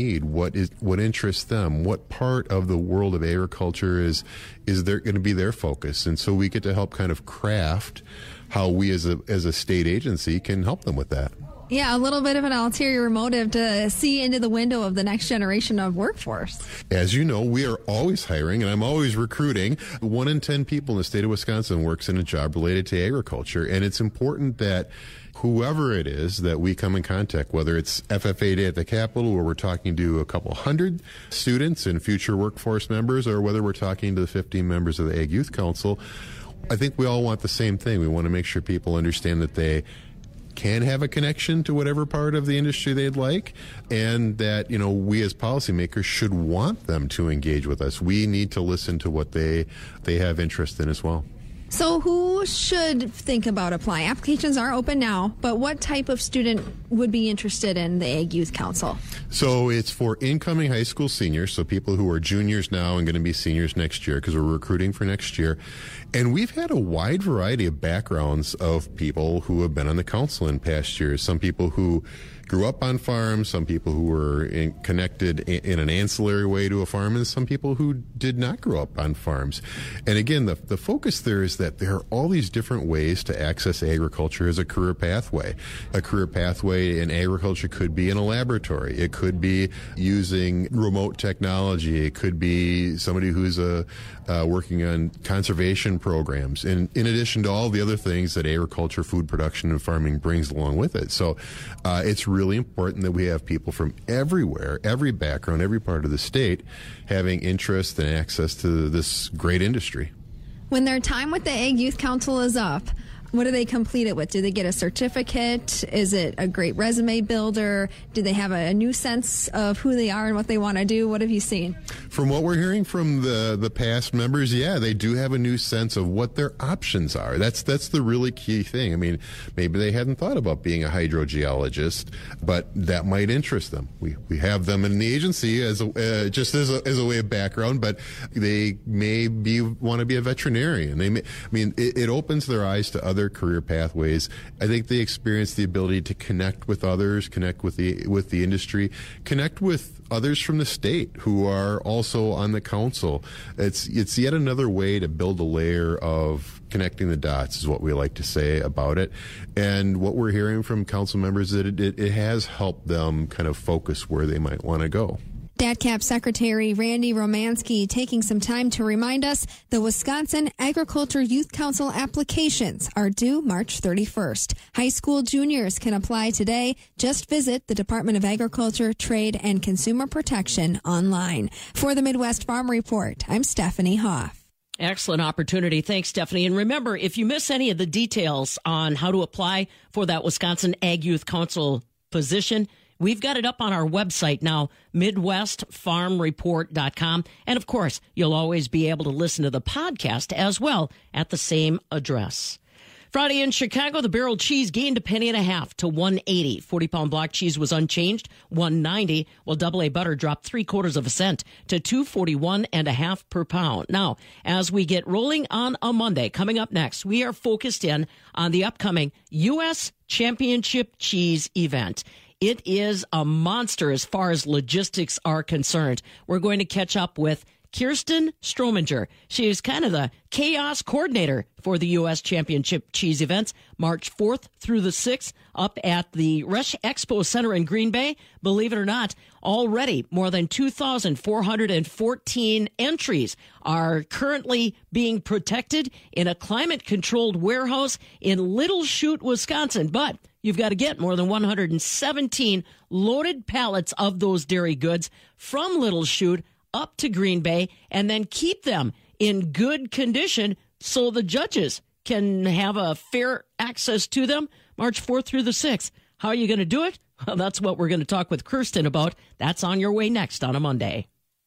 need, what is what interests them, what part of the world of agriculture is is there going to be their focus, and so we get to help kind of craft how we as a as a state agency can help them with that. Yeah, a little bit of an ulterior motive to see into the window of the next generation of workforce. As you know, we are always hiring, and I'm always recruiting. One in ten people in the state of Wisconsin works in a job related to agriculture, and it's important that whoever it is that we come in contact, whether it's F F A Day at the Capitol, where we're talking to a couple hundred students and future workforce members, or whether we're talking to the fifteen members of the Ag Youth Council, I think we all want the same thing. We want to make sure people understand that they can have a connection to whatever part of the industry they'd like, and that, you know, we as policymakers should want them to engage with us. We need to listen to what they they have interest in as well. So who should think about applying? Applications are open now, but what type of student would be interested in the Ag Youth Council? So it's for incoming high school seniors, so people who are juniors now and going to be seniors next year, because we're recruiting for next year. And we've had a wide variety of backgrounds of people who have been on the council in past years. Some people who grew up on farms, some people who were in, connected in, in an ancillary way to a farm, and some people who did not grow up on farms. And again, the, the focus there is that there are all these different ways to access agriculture as a career pathway. A career pathway in agriculture could be in a laboratory. It could be using remote technology. It could be somebody who's a, uh, working on conservation programs, in, in addition to all the other things that agriculture, food production, and farming brings along with it. So uh, it's really really important that we have people from everywhere, every background, every part of the state having interest and access to this great industry. When their time with the Ag Youth Council is up, what do they complete it with? Do they get a certificate? Is it a great resume builder? Do they have a new sense of who they are and what they want to do? What have you seen? From what we're hearing from the, the past members, yeah, they do have a new sense of what their options are. That's that's the really key thing. I mean, maybe they hadn't thought about being a hydrogeologist, but that might interest them. We we have them in the agency as a, uh, just as a, as a way of background, but they may be want to be a veterinarian. They may, I mean, it, it opens their eyes to other career pathways. I think they experience the ability to connect with others, connect with the with the industry, connect with others from the state who are also on the council. It's it's yet another way to build a layer of connecting the dots, is what we like to say about it. And what we're hearing from council members is that it, it, it has helped them kind of focus where they might want to go. DATCAP Secretary Randy Romansky taking some time to remind us the Wisconsin Agriculture Youth Council applications are due March thirty-first. High school juniors can apply today. Just visit the Department of Agriculture, Trade, and Consumer Protection online. For the Midwest Farm Report, I'm Stephanie Hoff. Excellent opportunity. Thanks, Stephanie. And remember, if you miss any of the details on how to apply for that Wisconsin Ag Youth Council position, we've got it up on our website now, midwest farm report dot com. And of course, you'll always be able to listen to the podcast as well at the same address. Friday in Chicago, the barrel cheese gained a penny and a half to one eighty. forty-pound block cheese was unchanged, one ninety, while double A butter dropped three quarters of a cent to two forty-one and a half per pound. Now, as we get rolling on a Monday, coming up next, we are focused in on the upcoming U S Championship Cheese event. It is a monster as far as logistics are concerned. We're going to catch up with Kirsten Strominger. She is kind of the chaos coordinator for the U S Championship Cheese events, March fourth through the sixth, up at the Rush Expo Center in Green Bay. Believe it or not, already more than two thousand four hundred fourteen entries are currently being protected in a climate-controlled warehouse in Little Chute, Wisconsin. But you've got to get more than one hundred seventeen loaded pallets of those dairy goods from Little Chute up to Green Bay, and then keep them in good condition so the judges can have a fair access to them March fourth through the sixth. How are you going to do it? Well, that's what we're going to talk with Kirsten about. That's on your way next on a Monday.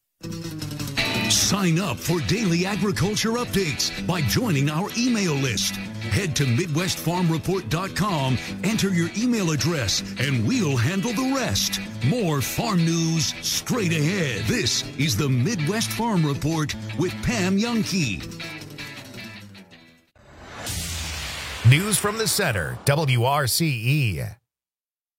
Sign up for daily agriculture updates by joining our email list. Head to midwest farm report dot com, enter your email address, and we'll handle the rest. More farm news straight ahead. This is the Midwest Farm Report with Pam Youngkey. News from the center, W R C E.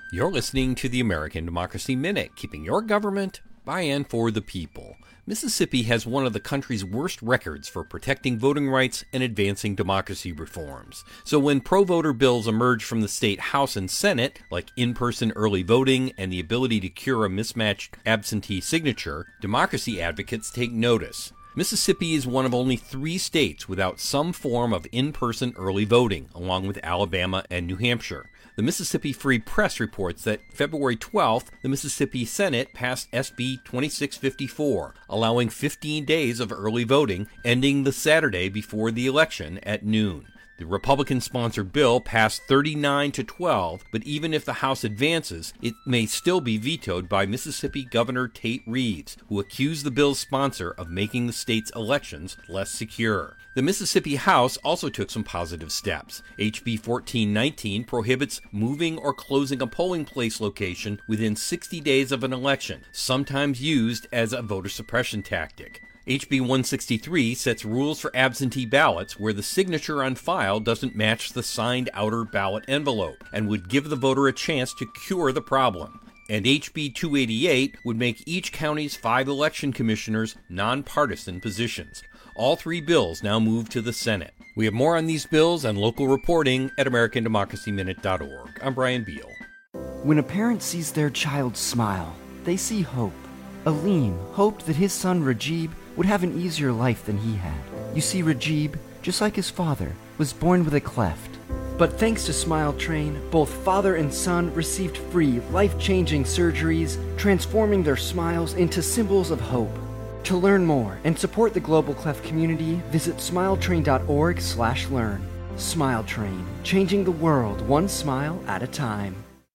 You're listening to the American Democracy Minute, keeping your government by and for the people. Mississippi has one of the country's worst records for protecting voting rights and advancing democracy reforms. So when pro-voter bills emerge from the state House and Senate, like in-person early voting and the ability to cure a mismatched absentee signature, democracy advocates take notice. Mississippi is one of only three states without some form of in-person early voting, along with Alabama and New Hampshire. The Mississippi Free Press reports that February twelfth, the Mississippi Senate passed S B twenty-six fifty-four, allowing fifteen days of early voting, ending the Saturday before the election at noon. The Republican-sponsored bill passed thirty-nine to twelve, but even if the House advances, it may still be vetoed by Mississippi Governor Tate Reeves, who accused the bill's sponsor of making the state's elections less secure. The Mississippi House also took some positive steps. H B fourteen nineteen prohibits moving or closing a polling place location within sixty days of an election, sometimes used as a voter suppression tactic. H B one sixty-three sets rules for absentee ballots where the signature on file doesn't match the signed outer ballot envelope and would give the voter a chance to cure the problem. And H B two eighty-eight would make each county's five election commissioners nonpartisan positions. All three bills now move to the Senate. We have more on these bills and local reporting at American Democracy Minute dot org. I'm Brian Beal. When a parent sees their child smile, they see hope. Aleem hoped that his son Rajib would have an easier life than he had. You see, Rajib, just like his father, was born with a cleft. But thanks to Smile Train, both father and son received free, life-changing surgeries, transforming their smiles into symbols of hope. To learn more and support the Global Cleft community, visit smiletrain.org slash learn. Smile Train, changing the world one smile at a time.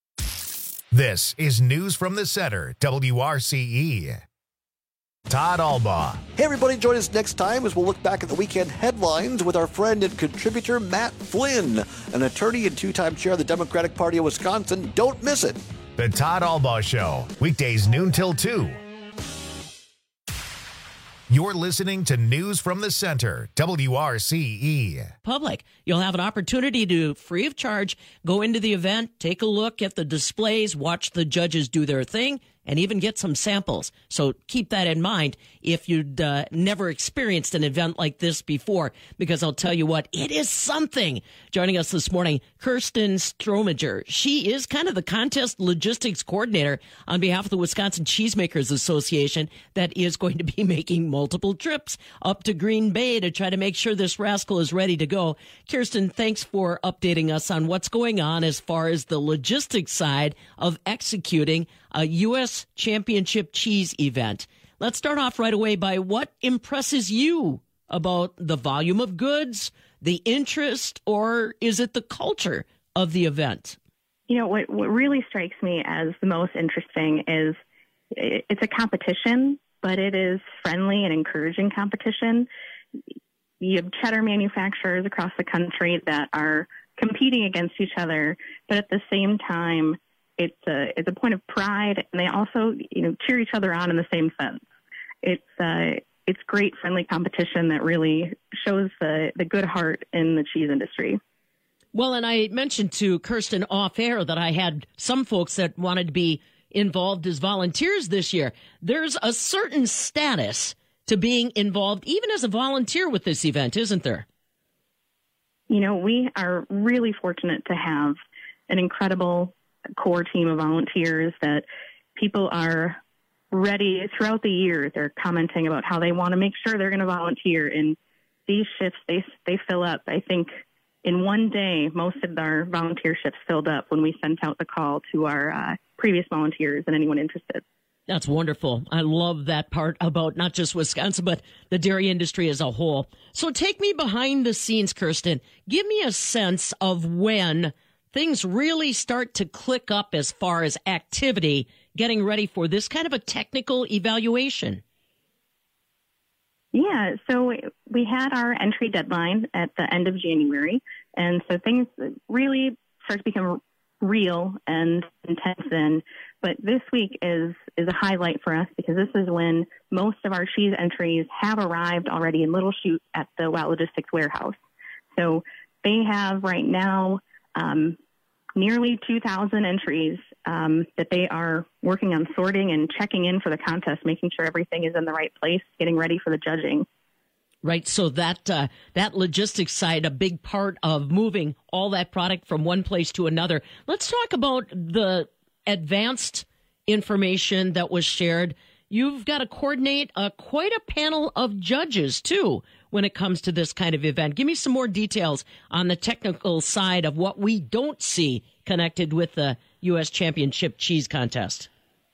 This is News from the Center, W R C E. Todd Albaugh. Hey, everybody, join us next time as we'll look back at the weekend headlines with our friend and contributor Matt Flynn, an attorney and two-time chair of the Democratic Party of Wisconsin. Don't miss it. The Todd Albaugh Show, weekdays noon till two. You're listening to News from the Center, W R C E. Public, you'll have an opportunity to, free of charge, go into the event, take a look at the displays, watch the judges do their thing, and even get some samples. So keep that in mind if you'd uh, never experienced an event like this before, because I'll tell you what, it is something. Joining us this morning, Kirsten Strominger. She is kind of the contest logistics coordinator on behalf of the Wisconsin Cheesemakers Association that is going to be making multiple trips up to Green Bay to try to make sure this rascal is ready to go. Kirsten, thanks for updating us on what's going on as far as the logistics side of executing a U S Championship cheese event. Let's start off right away by what impresses you about the volume of goods, the interest, or is it the culture of the event? You know, what, what really strikes me as the most interesting is it's a competition, but it is friendly and encouraging competition. You have cheddar manufacturers across the country that are competing against each other, but at the same time, It's a it's a point of pride, and they also, you know, cheer each other on in the same sense. It's uh, it's great friendly competition that really shows the the good heart in the cheese industry. Well, and I mentioned to Kirsten off air that I had some folks that wanted to be involved as volunteers this year. There's a certain status to being involved, even as a volunteer with this event, isn't there? You know, we are really fortunate to have an incredible core team of volunteers that people are ready throughout the year. They're commenting about how they want to make sure they're going to volunteer. And these shifts, they they fill up. I think in one day, most of our volunteer shifts filled up when we sent out the call to our uh, previous volunteers and anyone interested. That's wonderful. I love that part about not just Wisconsin, but the dairy industry as a whole. So take me behind the scenes, Kirsten. Give me a sense of when things really start to click up as far as activity, getting ready for this kind of a technical evaluation. Yeah, so we had our entry deadline at the end of January, and so things really start to become real and intense then. But this week is is a highlight for us because this is when most of our cheese entries have arrived already in Little Chute at the Wow Logistics warehouse. So they have right now um, nearly two thousand entries um, that they are working on sorting and checking in for the contest, making sure everything is in the right place, getting ready for the judging. Right. So that uh, that logistics side, a big part of moving all that product from one place to another. Let's talk about the advanced information that was shared. You've got to coordinate uh, quite a panel of judges, too, when it comes to this kind of event. Give me some more details on the technical side of what we don't see connected with the U S Championship Cheese Contest.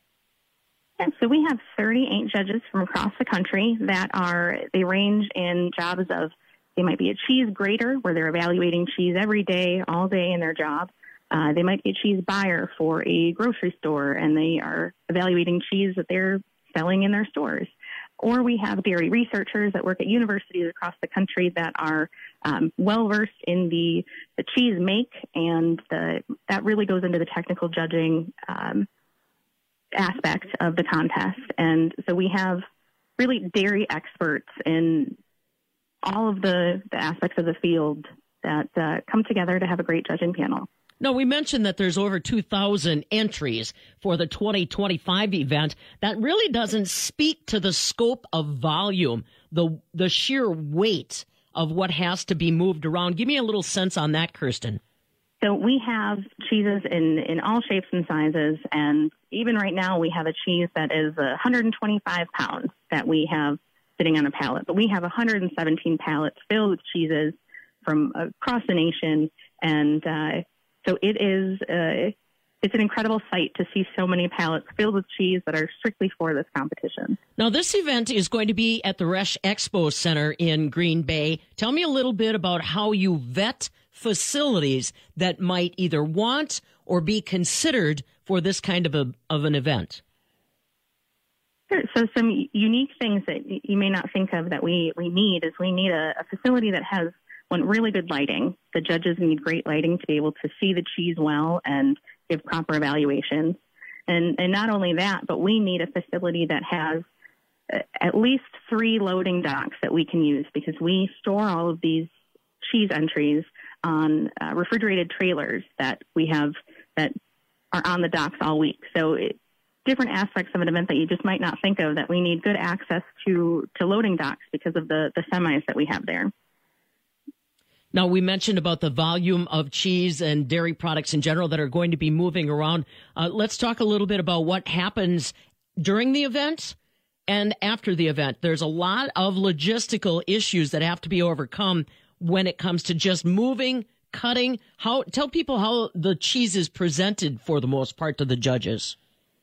And so we have thirty-eight judges from across the country that are, they range in jobs of, they might be a cheese grater where they're evaluating cheese every day, all day in their job. Uh, they might be a cheese buyer for a grocery store and they are evaluating cheese that they're selling in their stores. Or we have dairy researchers that work at universities across the country that are um, well-versed in the, the cheese make, and the, that really goes into the technical judging um, aspect of the contest. And so we have really dairy experts in all of the, the aspects of the field that uh, come together to have a great judging panel. No, we mentioned that there's over two thousand entries for the twenty twenty-five event. That really doesn't speak to the scope of volume, the the sheer weight of what has to be moved around. Give me a little sense on that, Kirsten. So we have cheeses in, in all shapes and sizes, and even right now we have a cheese that is one hundred twenty-five pounds that we have sitting on a pallet. But we have one hundred seventeen pallets filled with cheeses from across the nation, and uh, so it is uh, it's an incredible sight to see so many pallets filled with cheese that are strictly for this competition. Now, this event is going to be at the Resch Expo Center in Green Bay. Tell me a little bit about how you vet facilities that might either want or be considered for this kind of a of an event. Sure. So some unique things that you may not think of that we, we need is we need a, a facility that has one really good lighting. The judges need great lighting to be able to see the cheese well and give proper evaluations. And, and not only that, but we need a facility that has at least three loading docks that we can use, because we store all of these cheese entries on uh, refrigerated trailers that we have that are on the docks all week. So it, different aspects of an event that you just might not think of, that we need good access to, to loading docks because of the, the semis that we have there. Now, we mentioned about the volume of cheese and dairy products in general that are going to be moving around. Uh, let's talk a little bit about what happens during the event and after the event. There's a lot of logistical issues that have to be overcome when it comes to just moving, cutting. How tell people how the cheese is presented for the most part to the judges.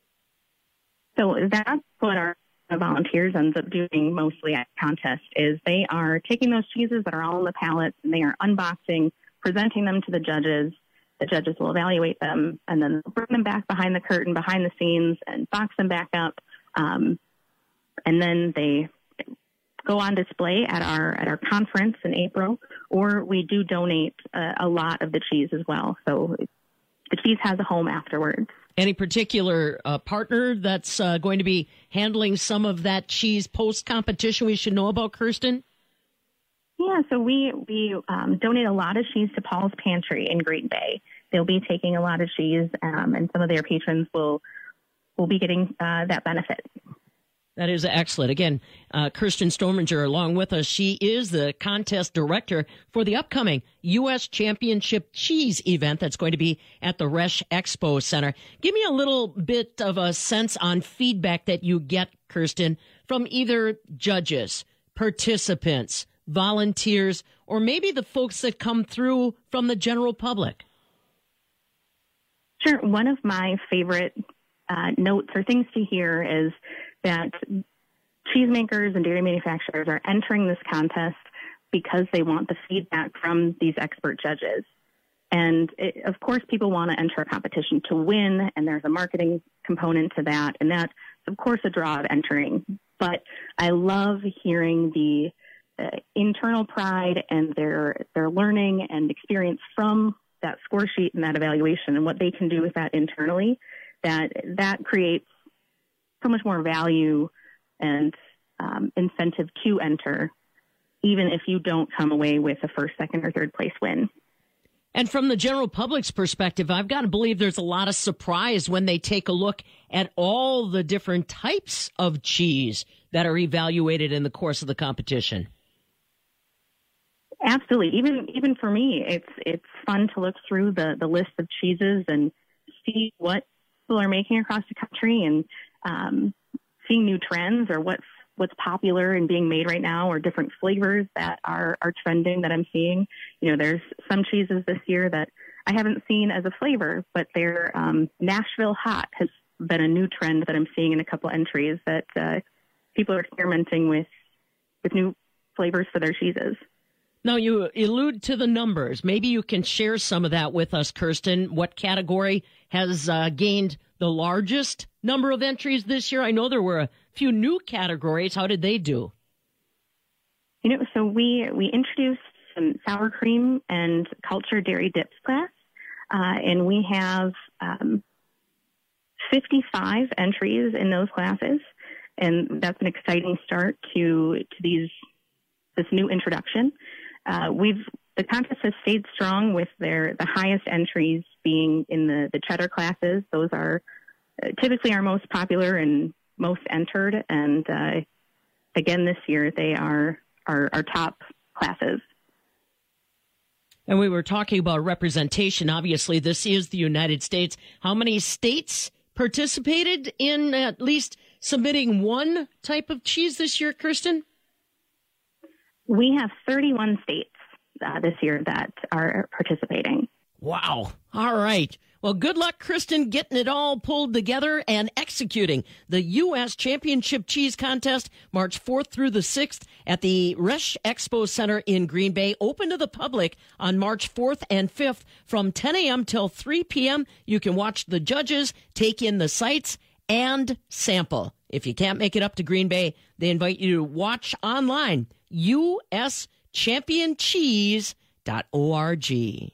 So that's what our volunteers ends up doing mostly at contest, is they are taking those cheeses that are all in the pallets and they are unboxing, presenting them to the judges. The judges will evaluate them and then bring them back behind the curtain, behind the scenes, and box them back up. Um, and then they go on display at our at our conference in April, or we do donate uh, a lot of the cheese as well. So the cheese has a home afterwards. Any particular uh, partner that's uh, going to be handling some of that cheese post-competition we should know about, Kirsten? Yeah, so we, we um, donate a lot of cheese to Paul's Pantry in Green Bay. They'll be taking a lot of cheese, um, and some of their patrons will, will be getting uh, that benefit. That is excellent. Again, uh, Kirsten Strominger along with us. She is the contest director for the upcoming U S Championship Cheese event that's going to be at the Resch Expo Center. Give me a little bit of a sense on feedback that you get, Kirsten, from either judges, participants, volunteers, or maybe the folks that come through from the general public. Sure. One of my favorite uh, notes or things to hear is that cheesemakers and dairy manufacturers are entering this contest because they want the feedback from these expert judges. And it, of course, people want to enter a competition to win, and there's a marketing component to that. And that's, of course, a draw of entering. But I love hearing the uh, internal pride and their, their learning and experience from that score sheet and that evaluation and what they can do with that internally. That that creates so much more value and um, incentive to enter, even if you don't come away with a first, second, or third place win. And from the general public's perspective, I've got to believe there's a lot of surprise when they take a look at all the different types of cheese that are evaluated in the course of the competition. Absolutely. Even even for me, it's it's fun to look through the, the list of cheeses and see what people are making across the country, and um, seeing new trends or what's what's popular and being made right now, or different flavors that are, are trending that I'm seeing. You know, there's some cheeses this year that I haven't seen as a flavor, but they're um, Nashville Hot has been a new trend that I'm seeing in a couple entries that uh, people are experimenting with with new flavors for their cheeses. Now, you allude to the numbers. Maybe you can share some of that with us, Kirsten. What category has uh, gained the largest number of entries this year? I know there were a few new categories. How did they do? You know, so we, we introduced some sour cream and cultured dairy dips class, uh, and we have um, fifty-five entries in those classes, and that's an exciting start to to these this new introduction. Uh, we've the contest has stayed strong with their the highest entries being in the, the cheddar classes. Those are uh, typically our most popular and most entered, and uh, again this year they are our, our top classes. And we were talking about representation. Obviously, this is the United States. How many states participated in at least submitting one type of cheese this year, Kirsten? We have thirty-one states uh, this year that are participating. Wow. All right. Well, good luck, Kristen, getting it all pulled together and executing the U S Championship Cheese Contest March fourth through the sixth at the Resch Expo Center in Green Bay. Open to the public on March fourth and fifth from ten a.m. till three p.m. You can watch the judges, take in the sights, and sample. If you can't make it up to Green Bay, they invite you to watch online, U S champion cheese dot org.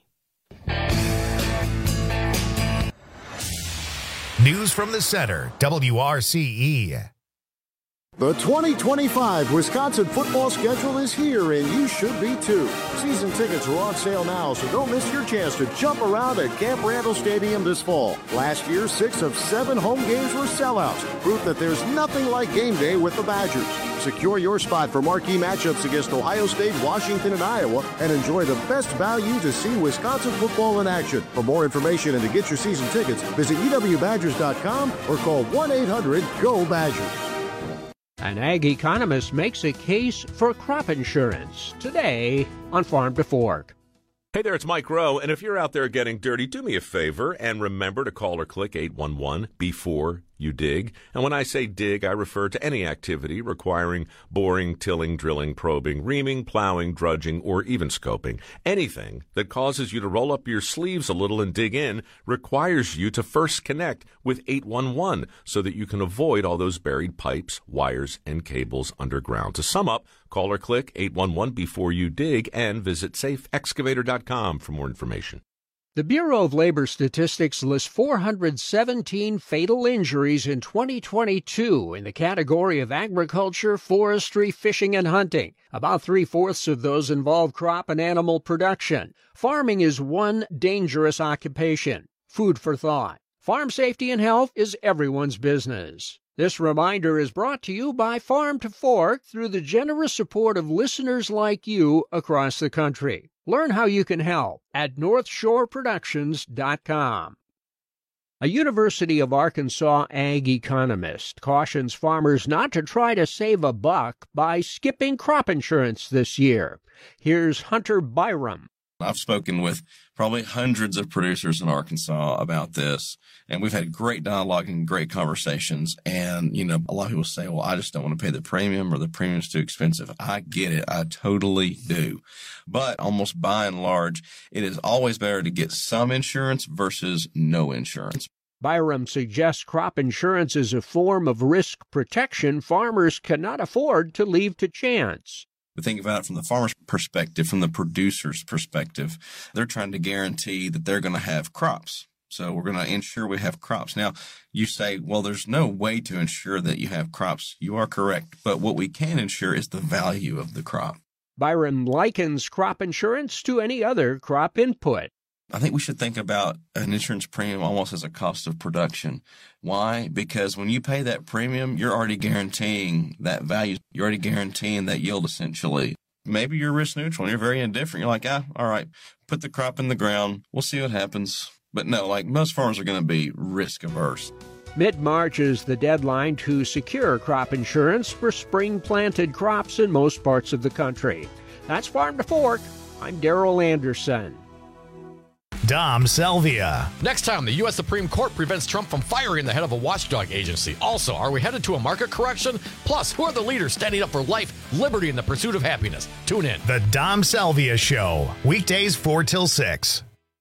News from the center, W R C E. The twenty twenty-five Wisconsin football schedule is here, and you should be too. Season tickets are on sale now, so don't miss your chance to jump around at Camp Randall Stadium this fall. Last year, six of seven home games were sellouts, proof that there's nothing like game day with the Badgers. Secure your spot for marquee matchups against Ohio State, Washington, and Iowa, and enjoy the best value to see Wisconsin football in action. For more information and to get your season tickets, visit E W Badgers dot com or call one eight hundred G O Badgers. An ag economist makes a case for crop insurance today on Farm to Fork. Hey there, it's Mike Rowe, and if you're out there getting dirty, do me a favor and remember to call or click eight one one before you dig. And when I say dig, I refer to any activity requiring boring, tilling, drilling, probing, reaming, plowing, drudging, or even scoping. Anything that causes you to roll up your sleeves a little and dig in requires you to first connect with eight one one so that you can avoid all those buried pipes, wires, and cables underground. To sum up, call or click eight one one before you dig and visit safe excavator dot com for more information. The Bureau of Labor Statistics lists four hundred seventeen fatal injuries in twenty twenty-two in the category of agriculture, forestry, fishing, and hunting. About three-fourths of those involve crop and animal production. Farming is one dangerous occupation. Food for thought. Farm safety and health is everyone's business. This reminder is brought to you by Farm to Fork through the generous support of listeners like you across the country. Learn how you can help at north shore productions dot com. A University of Arkansas ag economist cautions farmers not to try to save a buck by skipping crop insurance this year. Here's Hunter Byram. I've spoken with probably hundreds of producers in Arkansas about this, and we've had great dialogue and great conversations. And, you know, a lot of people say, well, I just don't want to pay the premium or the premium's too expensive. I get it. I totally do. But almost by and large, it is always better to get some insurance versus no insurance. Byram suggests crop insurance is a form of risk protection farmers cannot afford to leave to chance. But think about it from the farmer's perspective, from the producer's perspective. They're trying to guarantee that they're going to have crops. So we're going to ensure we have crops. Now, you say, well, there's no way to ensure that you have crops. You are correct. But what we can ensure is the value of the crop. Byram likens crop insurance to any other crop input. I think we should think about an insurance premium almost as a cost of production. Why? Because when you pay that premium, you're already guaranteeing that value. You're already guaranteeing that yield, essentially. Maybe you're risk neutral and you're very indifferent. You're like, ah, all right, put the crop in the ground. We'll see what happens. But no, like most farmers are going to be risk averse. Mid-March is the deadline to secure crop insurance for spring-planted crops in most parts of the country. That's Farm to Fork. I'm Darrell Anderson. Dom Selvia. Next time, the U S Supreme Court prevents Trump from firing the head of a watchdog agency. Also, are we headed to a market correction? Plus, who are the leaders standing up for life, liberty, and the pursuit of happiness? Tune in. The Dom Selvia Show. Weekdays four till six.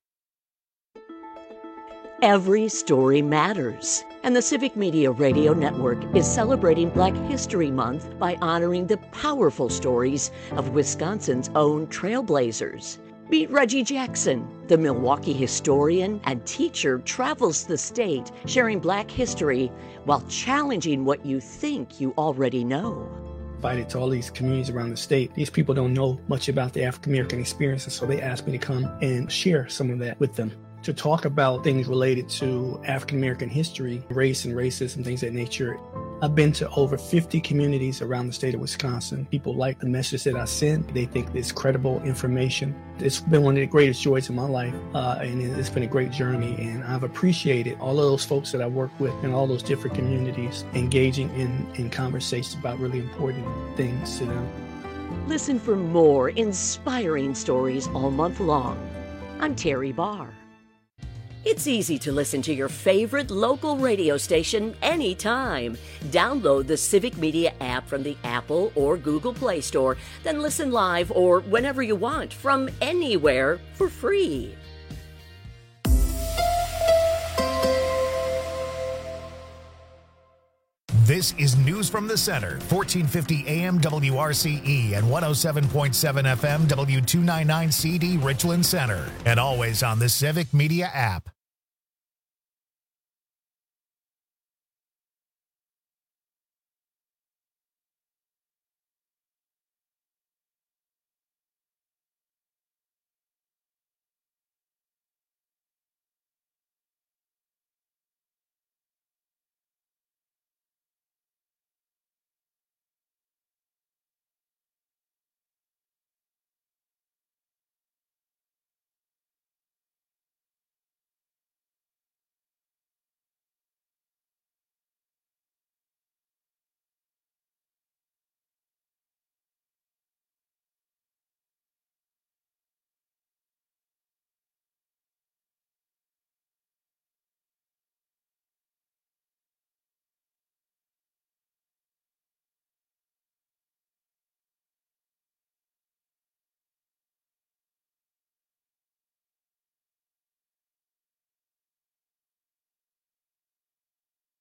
Every story matters. And the Civic Media Radio Network is celebrating Black History Month by honoring the powerful stories of Wisconsin's own trailblazers. Meet Reggie Jackson, the Milwaukee historian and teacher, travels the state sharing Black history while challenging what you think you already know. Invited to all these communities around the state. These people don't know much about the African American experience, and so they asked me to come and share some of that with them. To talk about things related to African American history, race and racism, things of that nature. I've been to over fifty communities around the state of Wisconsin. People like the message that I send. They think it's credible information. It's been one of the greatest joys in my life, uh, and it's been a great journey. And I've appreciated all of those folks that I work with in all those different communities, engaging in, in conversations about really important things to them. Listen for more inspiring stories all month long. I'm Terry Barr. It's easy to listen to your favorite local radio station anytime. Download the Civic Media app from the Apple or Google Play Store, then listen live or whenever you want from anywhere for free. This is News from the Center, fourteen fifty A M W R C E and one oh seven point seven F M W two ninety-nine C D Richland Center, and always on the Civic Media app.